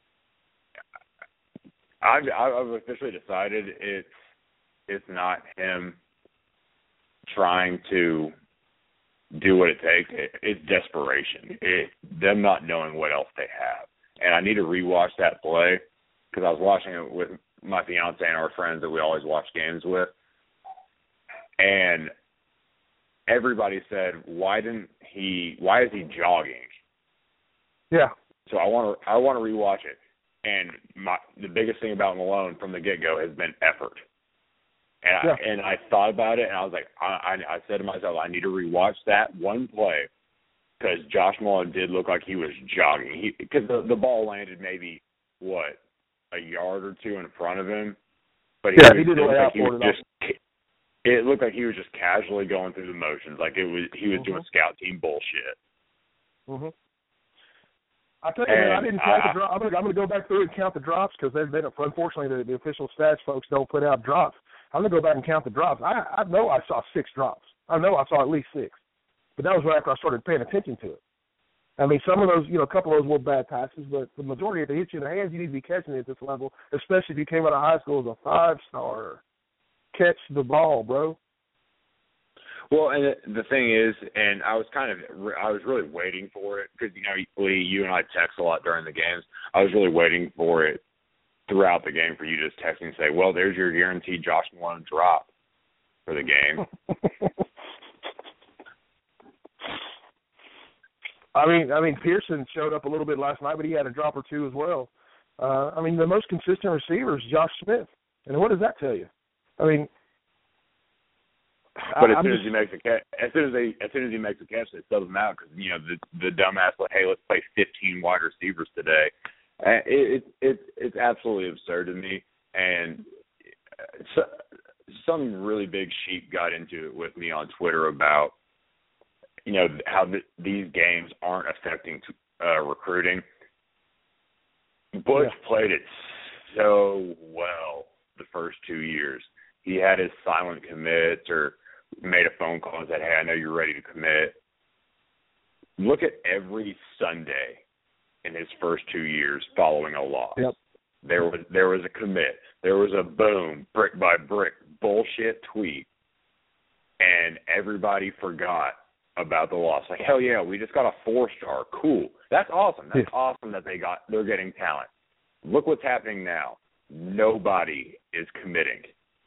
I've, I've officially decided it's it's not him trying to do what it takes. It, it's desperation. It, them not knowing what else they have. And I need to rewatch that play because I was watching it with my fiance and our friends that we always watch games with. And everybody said, why didn't he, why is he jogging? Yeah. So I want to, I want to rewatch it. And my, the biggest thing about Malone from the get-go has been effort. And, yeah. I, and I thought about it, and I was like, I, I, I said to myself, I need to rewatch that one play because Josh Malone did look like he was jogging. Because the, the ball landed maybe, what, a yard or two in front of him. But he, yeah, was, he did it looked lay like out he for was it. just, it looked like he was just casually going through the motions. Like it was, he was mm-hmm. doing scout team bullshit. Mm-hmm. I tell you, man, I didn't count I, the drops. I'm going to go back through and count the drops because they, they don't, unfortunately the, the official stats folks don't put out drops. I'm going to go back and count the drops. I, I know I saw six drops. I know I saw at least six. But that was right after I started paying attention to it. I mean, some of those, you know, a couple of those were bad passes, but the majority, if they hit you in the hands, you need to be catching it at this level, especially if you came out of high school as a five-star. Catch the ball, bro. Well, and the thing is, and I was kind of, I was really waiting for it because, you know, Lee, you and I text a lot during the games. I was really waiting for it throughout the game for you to just text me and say, well, there's your guaranteed Josh Malone drop for the game. I mean, I mean, Pearson showed up a little bit last night, but he had a drop or two as well. Uh, I mean, the most consistent receiver is Josh Smith, and what does that tell you? I mean, but as I'm soon just, as he makes a catch, as soon as they, as soon as he makes a catch, they sub him out because you know the the dumbass like, hey, let's play fifteen wide receivers today. Uh, It, it, it it's absolutely absurd to me, and so, some really big sheep got into it with me on Twitter about you know how th- these games aren't affecting uh, recruiting. Butch yeah. played it so well the first two years. He had his silent commits or made a phone call and said, hey, I know you're ready to commit. Look at every Sunday in his first two years following a loss. Yep. There was there was a commit. There was a boom, brick by brick, bullshit tweet, and everybody forgot about the loss. Like, hell yeah, we just got a four-star. Cool. That's awesome. That's yeah. awesome that they got, they're getting talent. Look what's happening now. Nobody is committing.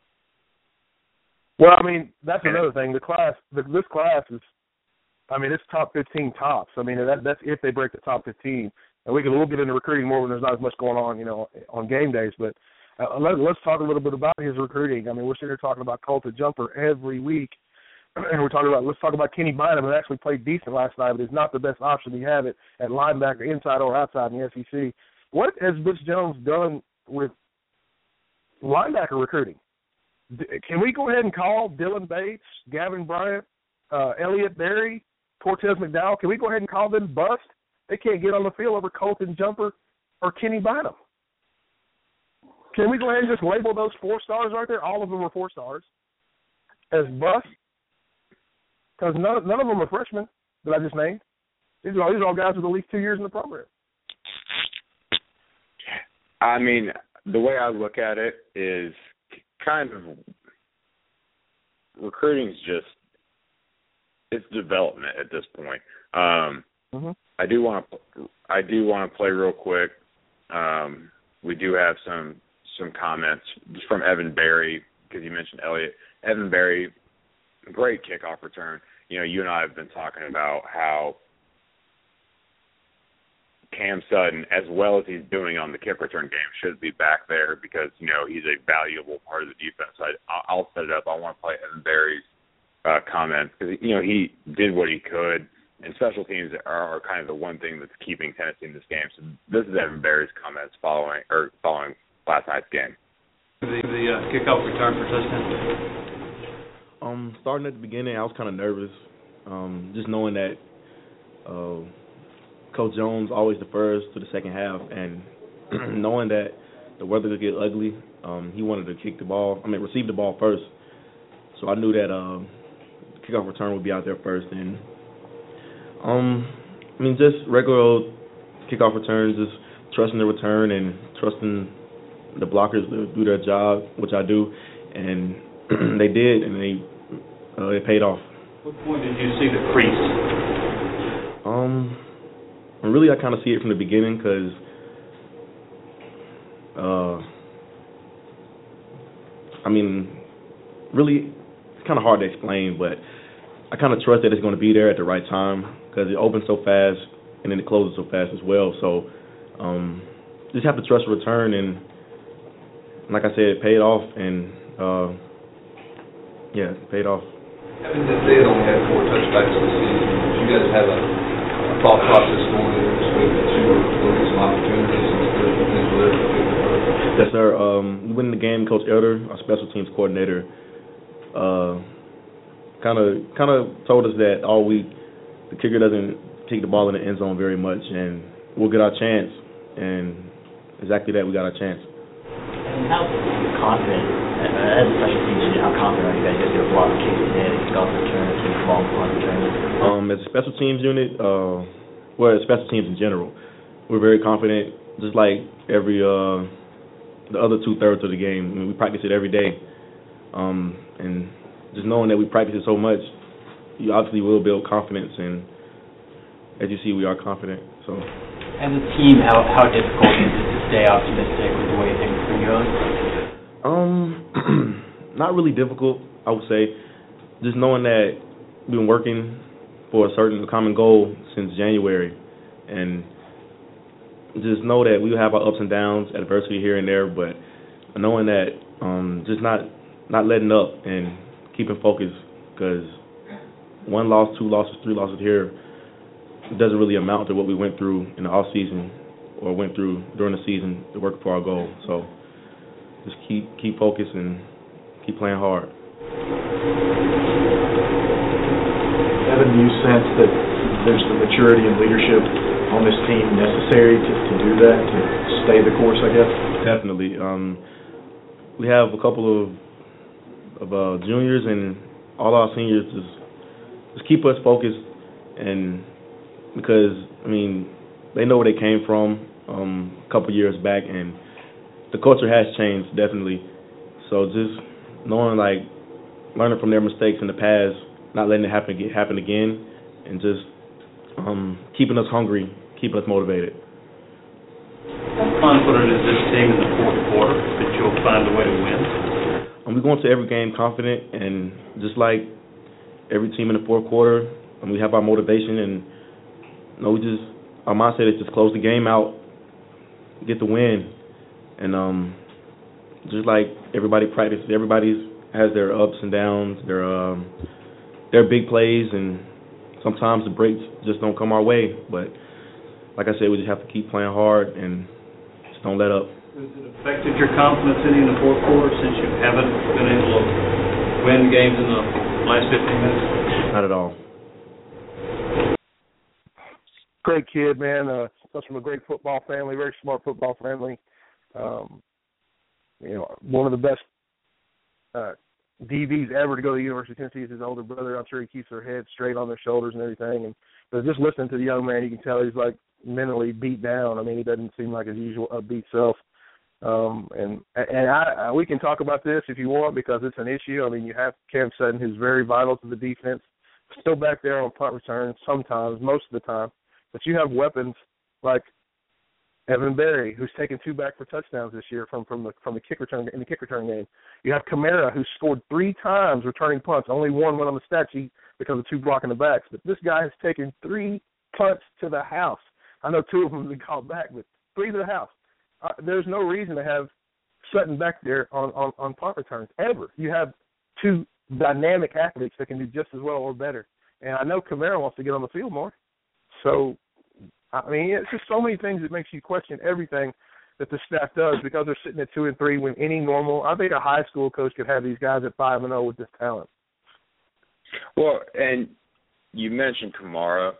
Well, I mean, that's another thing. The class, the, this class is, I mean, it's top fifteen tops. I mean, that, that's if they break the top fifteen. And we can we'll get into recruiting more when there's not as much going on, you know, on game days. But uh, let, let's talk a little bit about his recruiting. I mean, we're sitting here talking about Colton Jumper every week, and we're talking about let's talk about Kenny Bynum, who actually played decent last night, but is not the best option to have it at linebacker, inside or outside in the S E C. What has Butch Jones done with linebacker recruiting? Can we go ahead and call Dylan Bates, Gavin Bryant, uh, Elliott Berry, Cortez McDowell? Can we go ahead and call them bust? They can't get on the field over Colton Jumper or Kenny Bynum. Can we go ahead and just label those four stars right there? All of them are four stars as bust? Because none, none of them are freshmen that I just named. These are all, these are all guys with at least two years in the program. I mean, the way I look at it is kind of recruiting is just it's development at this point. Um, mm-hmm. I do want to I do want to play real quick. Um, we do have some some comments just from Evan Berry because you mentioned Elliott. Evan Berry, great kickoff return. You know, you and I have been talking about how Cam Sutton, as well as he's doing on the kick return game, should be back there because, you know, he's a valuable part of the defense. I, I'll set it up. I want to play Evan Berry's uh, comments because, you know, he did what he could, and special teams are, are kind of the one thing that's keeping Tennessee in this game. So this is Evan Berry's comments following or following last night's game. The, the uh, kickoff return for touchdown. Um, starting at the beginning, I was kind of nervous, um, just knowing that uh, Coach Jones always defers to the second half, and knowing that the weather could get ugly, um, he wanted to kick the ball. I mean, receive the ball first. So I knew that uh, the kickoff return would be out there first, and um, I mean, just regular old kickoff returns, just trusting the return and trusting the blockers to do their job, which I do, and they did, and they uh, it paid off. What point did you see the crease? Um, really, I kind of see it from the beginning because uh, I mean, really, it's kind of hard to explain, but I kind of trust that it's going to be there at the right time because it opens so fast and then it closes so fast as well. So um, just have to trust the return, and like I said, it paid off, and uh, yeah, it paid off. Having that they only had four touchbacks this season, did you guys have a, a thought process going into this week that you were going to get some opportunities and potential there? Yes, sir. Um, we went in the game. Coach Elder, our special teams coordinator, kind of kind of told us that all week the kicker doesn't kick the ball in the end zone very much, and we'll get our chance. And exactly that, we got our chance. And how confident, uh, as a special teams unit, how confident are you guys going to get a block kick today, kick off return, kick the ball on return? Um, as a special teams unit, uh, well, as special teams in general, we're very confident. Just like every uh, the other two thirds of the game, I mean, we practice it every day, um, and just knowing that we practice it so much, you obviously will build confidence. And as you see, we are confident. So. As a team, how how difficult is it to stay optimistic with the way things have been going? Um, not really difficult, I would say. Just knowing that we've been working for a certain common goal since January, and just know that we have our ups and downs, adversity here and there, but knowing that um, just not not letting up and keeping focused, because one loss, two losses, three losses here doesn't really amount to what we went through in the off season or went through during the season to work for our goal. So just keep keep focused and keep playing hard. Evan, do you sense that there's the maturity and leadership on this team necessary to, to do that, to stay the course, I guess? Definitely. Um, we have a couple of of uh, juniors and all our seniors just just keep us focused, and because I mean they know where they came from um, a couple years back, and the culture has changed definitely. So just knowing, like, learning from their mistakes in the past, not letting it happen happen again, and just um, keeping us hungry, keeping us motivated. How confident is this team in the fourth quarter that you'll find a way to win? Um, we go into every game confident, and just like every team in the fourth quarter, um, we have our motivation, and you know, we just our mindset is just close the game out, get the win, and um, just like everybody practices, everybody has their ups and downs, their um, their big plays, and sometimes the breaks just don't come our way. But like I said, we just have to keep playing hard and just don't let up. Has it affected your confidence any in the fourth quarter since you haven't been able to win games in the last fifteen minutes? Not at all. Great kid, man. Uh, comes from a great football family, very smart football family. Um, you know, one of the best uh, D Bs ever to go to the University of Tennessee is his older brother. I'm sure he keeps their head straight on their shoulders and everything. And but just listening to the young man, you can tell he's like mentally beat down. I mean, he doesn't seem like his usual upbeat self. Um, and and I, I, we can talk about this if you want, because it's an issue. I mean, you have Cam Sutton, who's very vital to the defense, still back there on punt returns sometimes, most of the time. But you have weapons like Evan Berry, who's taken two back for touchdowns this year from, from the from the kick return in the kick return game. You have Kamara, who scored three times returning punts. Only one went on the stat sheet because of two blocking the backs. But this guy has taken three punts to the house. I know two of them have been called back, but three to the house. Uh, there's no reason to have Sutton back there on, on, on punt returns ever. You have two dynamic athletes that can do just as well or better. And I know Kamara wants to get on the field more. So, I mean, it's just so many things that makes you question everything that the staff does, because they're sitting at two and three when any normal, I think a high school coach could have these guys at five and zero with this talent. Well, and you mentioned Kamara,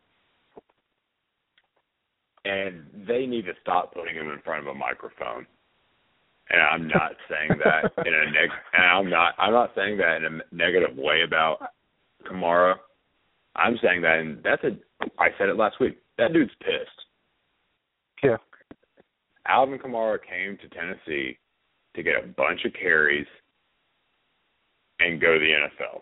and they need to stop putting him in front of a microphone. And I'm not saying that in a neg. And I'm not. I'm not saying that in a negative way about Kamara. I'm saying that, and that's a. I said it last week. That dude's pissed. Yeah. Alvin Kamara came to Tennessee to get a bunch of carries and go to the N F L.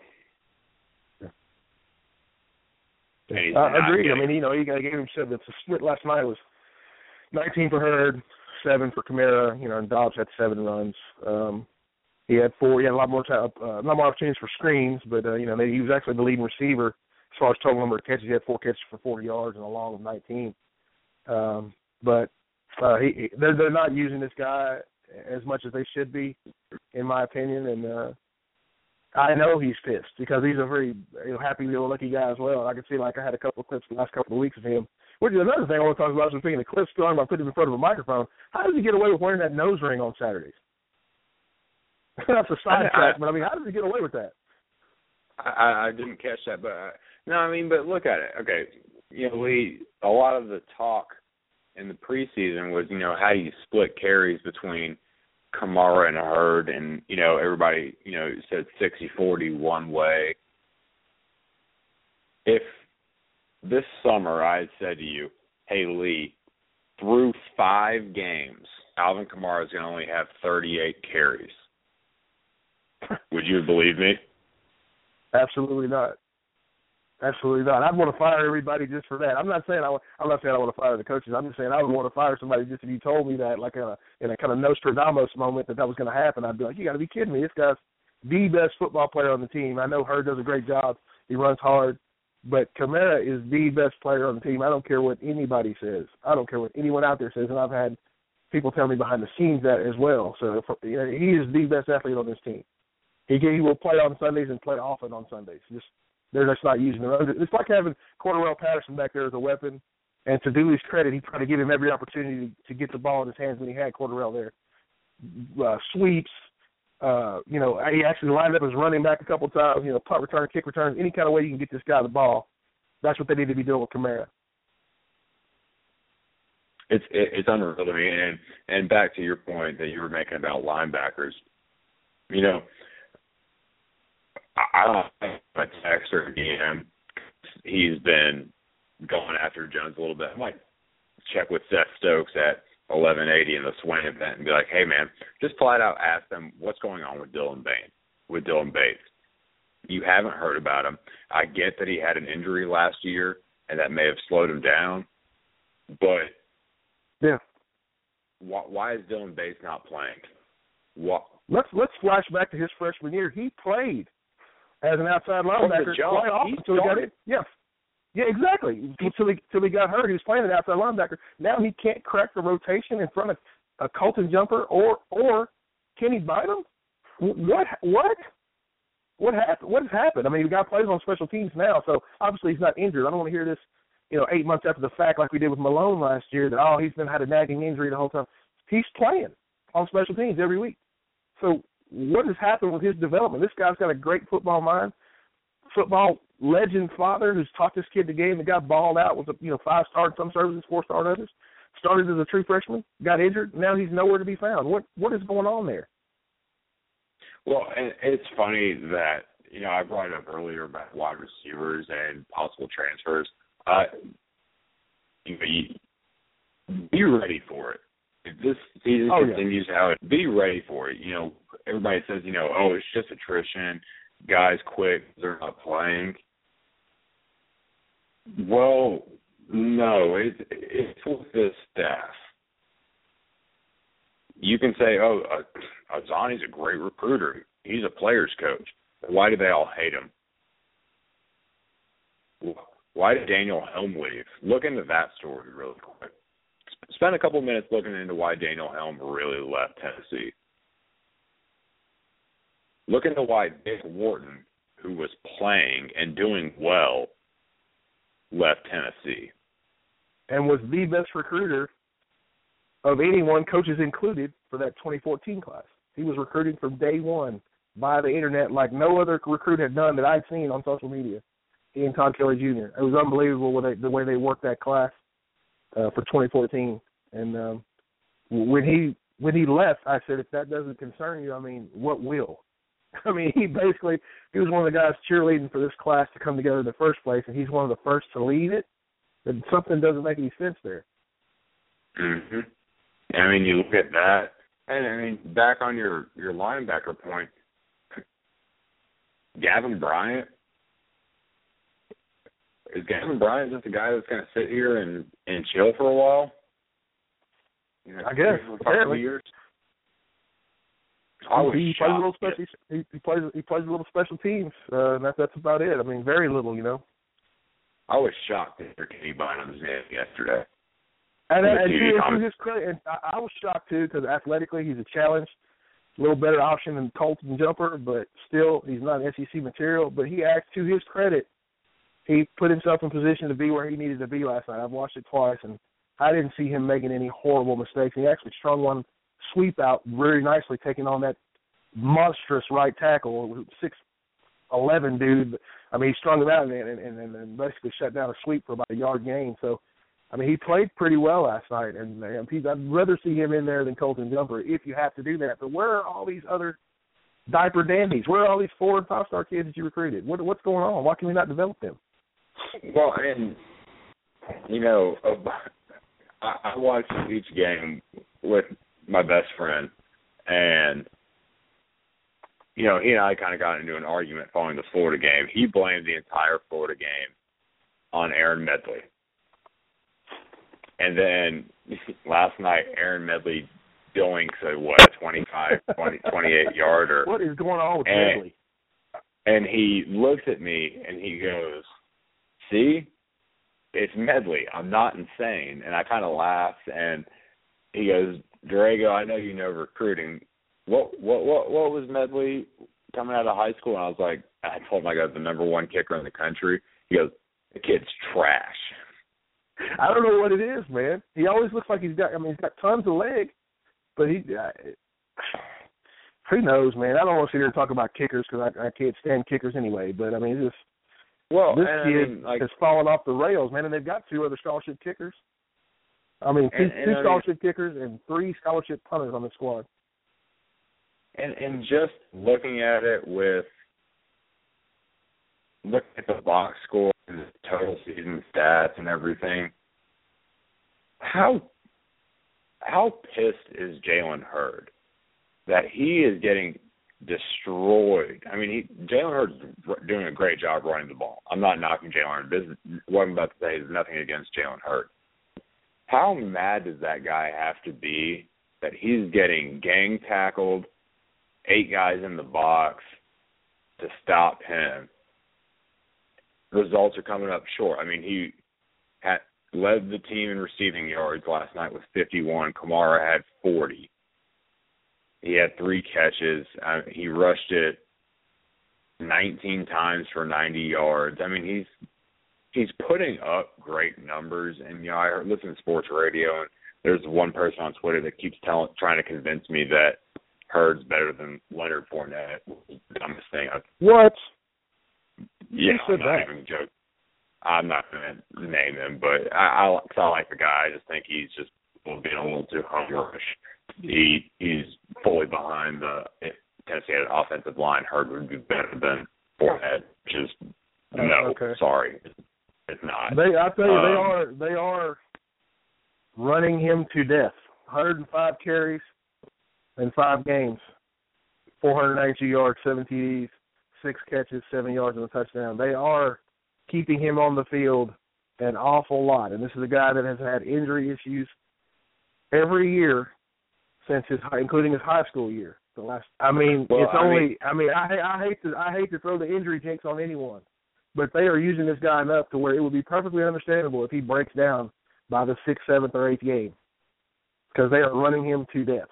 Yeah. I agree. I mean, you know, he gave him seven. The split last night was nineteen for Hurd, seven for Kamara. You know, and Dobbs had seven runs. Um, he had four. He had a lot more time, uh, not more opportunities for screens, but uh, you know, he was actually the leading receiver as far as total number of catches. He had four catches for forty yards and a long of nineteen. Um, but uh, he, he they're they're not using this guy as much as they should be, in my opinion, and. Uh, I know he's pissed because he's a very you know, happy-go-lucky guy as well. I can see, like, I had a couple of clips the last couple of weeks of him. Which is another thing I want to talk about. So speaking of clips, talking about putting him in front of a microphone, how does he get away with wearing that nose ring on Saturdays? That's a sidetrack, but I mean, how does he get away with that? I, I didn't catch that, but uh, no, I mean, but look at it. Okay, you know, we a lot of the talk in the preseason was, you know, how do you split carries between Kamara and Hurd, and, you know, everybody, you know, said sixty forty one way. If this summer I had said to you, hey, Lee, through five games, Alvin Kamara is going to only have thirty-eight carries, would you believe me? Absolutely not. Absolutely not. I'd want to fire everybody just for that. I'm not saying I want, I'm not saying I want to fire the coaches. I'm just saying I would want to fire somebody just if you told me that, like a, in a kind of Nostradamus moment that that was going to happen. I'd be like, you got to be kidding me. This guy's the best football player on the team. I know Hurd does a great job. He runs hard, But Kamara is the best player on the team. I don't care what anybody says. I don't care what anyone out there says, and I've had people tell me behind the scenes that as well. So if, you know, he is the best athlete on this team. He he will play on Sundays and play often on Sundays. Just they're just not using him. It's like having Cordarrelle Patterson back there as a weapon. And to do his credit, he tried to give him every opportunity to get the ball in his hands when he had Cordarrelle there. Uh, sweeps, uh, you know, he actually lined up as running back a couple times, you know, punt return, kick return, any kind of way you can get this guy the ball. That's what they need to be doing with Kamara. It's it, it's unreal to me. And, and back to your point that you were making about linebackers, you know, I, I don't think my text or D M, he's been going after Jones a little bit. I might check with Seth Stokes at eleven eighty in the Swain event and be like, hey, man, just flat out ask them what's going on with Dylan Bates. With Dylan Bates. You haven't heard about him. I get that he had an injury last year, and that may have slowed him down. But yeah, why, why is Dylan Bates not playing? What? Let's let's flash back to his freshman year. He played as an outside linebacker quite often until he got in. Yeah. Yeah, exactly. Until he, until he got hurt, he was playing an outside linebacker. Now he can't crack the rotation in front of a Colton Jumper, or or can he bite him? What what what happened? What has happened? I mean, the guy plays on special teams now, so obviously he's not injured. I don't want to hear this, you know, eight months after the fact like we did with Malone last year that oh he's been had a nagging injury the whole time. He's playing on special teams every week. So what has happened with his development? This guy's got a great football mind, football legend father who's taught this kid the game. The guy balled out with a you know five star in some services, four star in others. Started as a true freshman, got injured, now he's nowhere to be found. What what is going on there? Well, and it's funny that, you know, I brought it up earlier about wide receivers and possible transfers. Uh, you know, you, be ready for it. If this season oh, continues yeah. how it, be ready for it. You know, everybody says, you know, oh, it's just attrition. Guys quit, they're not playing. Well, no, it, it's with this staff. You can say, oh, uh, Azani's a great recruiter. He's a player's coach. Why do they all hate him? Why did Daniel Helm leave? Look into that story really quick. Spend a couple minutes looking into why Daniel Helm really left Tennessee. Look into why Dick Wharton, who was playing and doing well, left Tennessee. And was the best recruiter of anyone, coaches included, for that twenty fourteen class. He was recruiting from day one by the internet like no other recruit had done that I'd seen on social media. He and Todd Kelly Junior It was unbelievable they, the way they worked that class uh, for twenty fourteen. And um, when he when he left, I said, if that doesn't concern you, I mean, what will? I mean, he basically he was one of the guys cheerleading for this class to come together in the first place, and he's one of the first to lead it. And something doesn't make any sense there. Mm-hmm. I mean, you look at that, and I mean, back on your, your linebacker point, Gavin Bryant, is Gavin Bryant just a guy that's going to sit here and, and chill for a while? You know, I guess. For a couple of years? I was he plays a little shocked. special. He, he plays. He plays a little special teams, uh, and that's that's about it. I mean, very little, you know. I was shocked to hear Kenny Bynum's name yesterday. And, and, And and, the to, to his credit, and I, I was shocked too because athletically he's a challenge, a little better option than Colton Jumper, but still he's not an S E C material. But he acts to his credit. He put himself in position to be where he needed to be last night. I've watched it twice, and I didn't see him making any horrible mistakes. He actually strung one sweep out very nicely, taking on that monstrous right tackle, six eleven dude. I mean, he strung him out and, and, and, and basically shut down a sweep for about a yard gain. So, I mean, he played pretty well last night, and, and he's, I'd rather see him in there than Colton Jumper if you have to do that. But where are all these other diaper dandies? Where are all these four and five star kids that you recruited? What, what's going on? Why can we not develop them? Well, and, you know, uh, I, I watched each game with my best friend, and, you know, he and I kind of got into an argument following the Florida game. He blamed the entire Florida game on Aaron Medley. And then last night, Aaron Medley doinks a, what, a twenty-five, twenty, twenty-eight yarder. What is going on with and, Medley? And he looks at me and he goes, see, it's Medley. I'm not insane. And I kind of laughed, and he goes, Dorrego, I know you know recruiting. What what what what was Medley coming out of high school? And I was like, I told him I got the number one kicker in the country. He goes, the kid's trash. I don't know what it is, man. He always looks like he's got. I mean, he's got tons of leg, but he. Uh, who knows, man? I don't want to sit here and talk about kickers because I, I can't stand kickers anyway. But I mean, it's just well, this and, kid I mean, like, has fallen off the rails, man. And they've got two other scholarship kickers. I mean, two, and, and, two I mean, scholarship kickers and three scholarship punters on the squad. And and just looking at it with looking at the box score, and the total season stats, and everything, how how pissed is Jalen Hurd that he is getting destroyed? I mean, he Jalen Hurd's doing a great job running the ball. I'm not knocking Jalen Hurd. This, what I'm about to say is nothing against Jalen Hurd. How mad does that guy have to be that he's getting gang tackled, eight guys in the box to stop him? Results are coming up short. I mean, he had led the team in receiving yards last night with fifty-one. Kamara had forty. He had three catches. Uh, he rushed it nineteen times for ninety yards. I mean, he's he's putting up great numbers. And, you know, I heard, listen to sports radio, and there's one person on Twitter that keeps telling, trying to convince me that Hurd's better than Leonard Fournette. The dumbest thing I've What? Yeah, Who I'm said not that? even joking. I'm not going to name him, but I, I, cause I like the guy. I just think he's just being a little too hungry. He he's fully behind the Tennessee offensive line. Hurd would be better than Fournette. Just Oh, no, okay. sorry, it's not. They, I tell you, Um, they are they are running him to death. one hundred five carries in five games, four hundred ninety-two yards, seven T Ds, six catches, seven yards, and a touchdown. They are keeping him on the field an awful lot, and this is a guy that has had injury issues every year since his, including his high school year. The last, I mean, Well, it's I only. mean- I mean, I, I hate to I hate to throw the injury jinx on anyone, but they are using this guy enough to where it would be perfectly understandable if he breaks down by the sixth, seventh, or eighth game, because they are running him to death.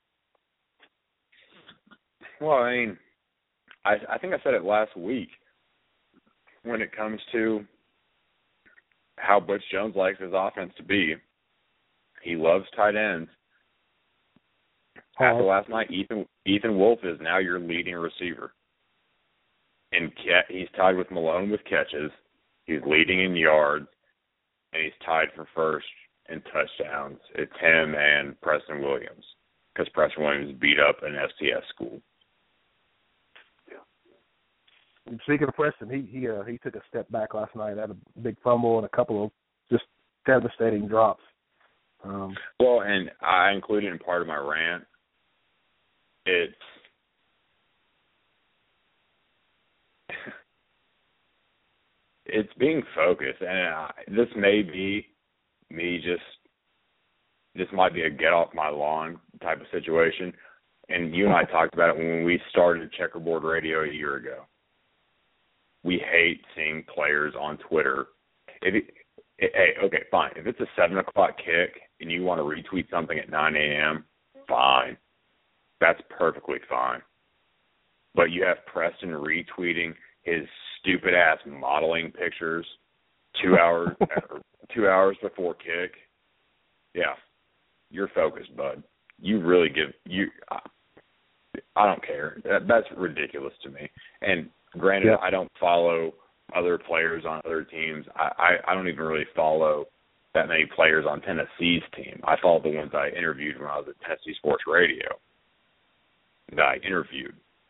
Well, I mean, I, I think I said it last week. When it comes to how Butch Jones likes his offense to be, he loves tight ends. After last night, Ethan Ethan Wolf is now your leading receiver. And he's tied with Malone with catches. He's leading in yards, and he's tied for first in touchdowns. It's him and Preston Williams, because Preston Williams beat up an F C S school. And speaking of Preston, he he uh, he took a step back last night, had a big fumble and a couple of just devastating drops. Um, Well, and I included in part of my rant, it's it's being focused, and I, this may be me just this might be a get off my lawn type of situation. And you and I talked about it when we started Checkerboard Radio a year ago. We hate seeing players on Twitter. If it, it, hey, okay, fine. If it's a seven o'clock kick and you want to retweet something at nine a.m., fine. That's perfectly fine. But you have Preston retweeting his stupid ass modeling pictures two hours two hours before kick. Yeah, you're focused, bud. You really give you. I, I don't care. That, that's ridiculous to me. And granted, yeah. I don't follow other players on other teams. I, I, I don't even really follow that many players on Tennessee's team. I follow the ones I interviewed when I was at Tennessee Sports Radio. That I interviewed.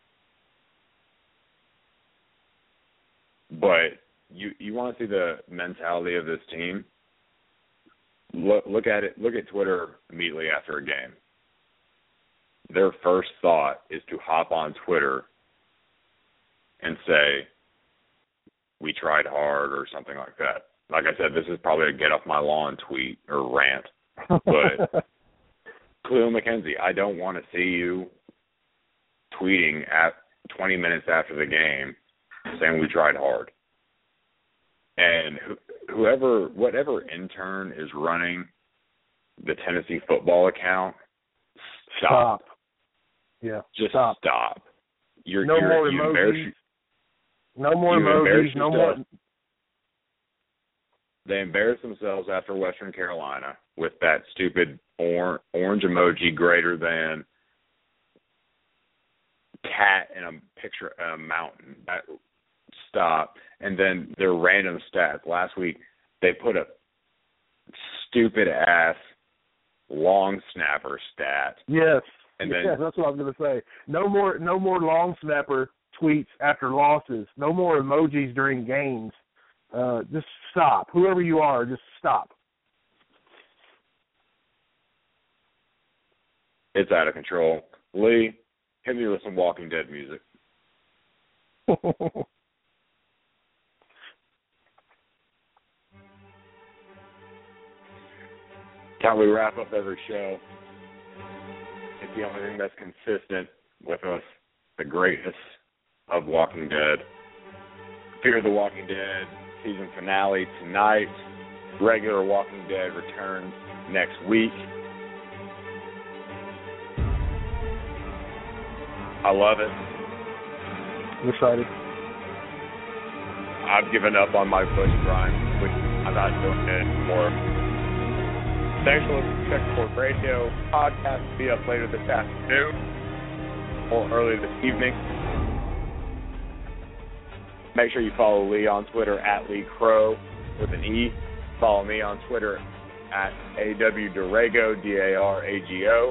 But you you want to see the mentality of this team? Look look at it. Look at Twitter immediately after a game. Their first thought is to hop on Twitter and say, "We tried hard" or something like that. Like I said, this is probably a get off my lawn tweet or rant. But Khalil McKenzie, I don't want to see you tweeting at twenty minutes after the game saying we tried hard. And wh- whoever, whatever intern is running the Tennessee football account, stop. Stop. Yeah, Just stop. stop. You're, no you're, more you emojis. embarrass, no more you emojis. No more. yourself. They embarrassed themselves after Western Carolina with that stupid or, orange emoji greater than cat in a picture in a mountain. That, stop. And then their random stats. Last week, they put a stupid ass long snapper stat. Yes. And then, yeah, that's what I was going to say. No more, no more long snapper tweets after losses. No more emojis during games. Uh, just stop. Whoever you are, just stop. It's out of control. Lee, hit me with some Walking Dead music. How we wrap up every show. It's the only thing that's consistent with us. The greatness of Walking Dead. Fear the Walking Dead season finale tonight. Regular Walking Dead returns next week. I love it. I'm excited. I've given up on my Bush grind, which I'm not doing it anymore. Thanks for listening to Checkerboard Radio. Podcast will be up later this afternoon or early this evening. Make sure you follow Lee on Twitter at Lee Crow with an E. Follow me on Twitter at A W Darago, D A R A G O.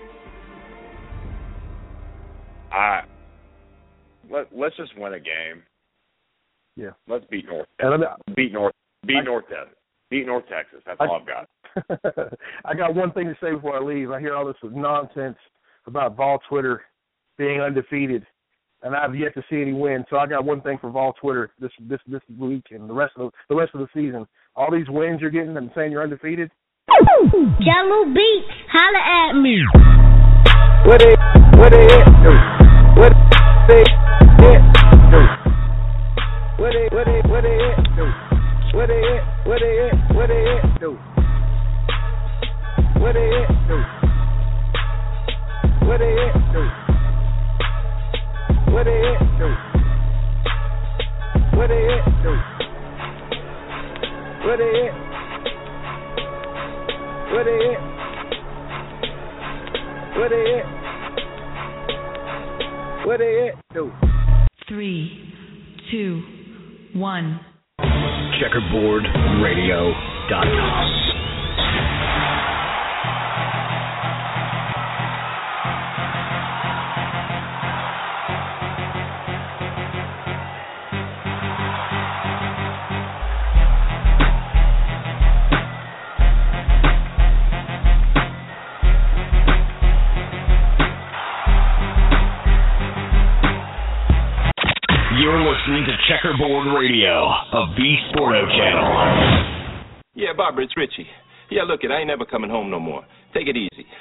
I let let's just win a game. Yeah. Let's beat North. And beat North. Beat I, North Texas. Beat North Texas. That's I, all I've got. I got one thing to say before I leave. I hear all this nonsense about Vol Twitter being undefeated, and I've yet to see any wins. So I got one thing for Vol Twitter this this this week and the rest of the, the rest of the season. All these wins you're getting and saying you're undefeated. Jello Beats, holla at me. What it what it do? What it do? What it what it what it do? What it what it what it do? What it do? What it do? What it do? What it do? What it? What it? What it? What it do? Three, two, one. checkerboard radio dot com. You're listening to Checkerboard Radio, a V-Sporto channel. Yeah, Barbara, it's Richie. Yeah, look, it, I ain't never coming home no more. Take it easy.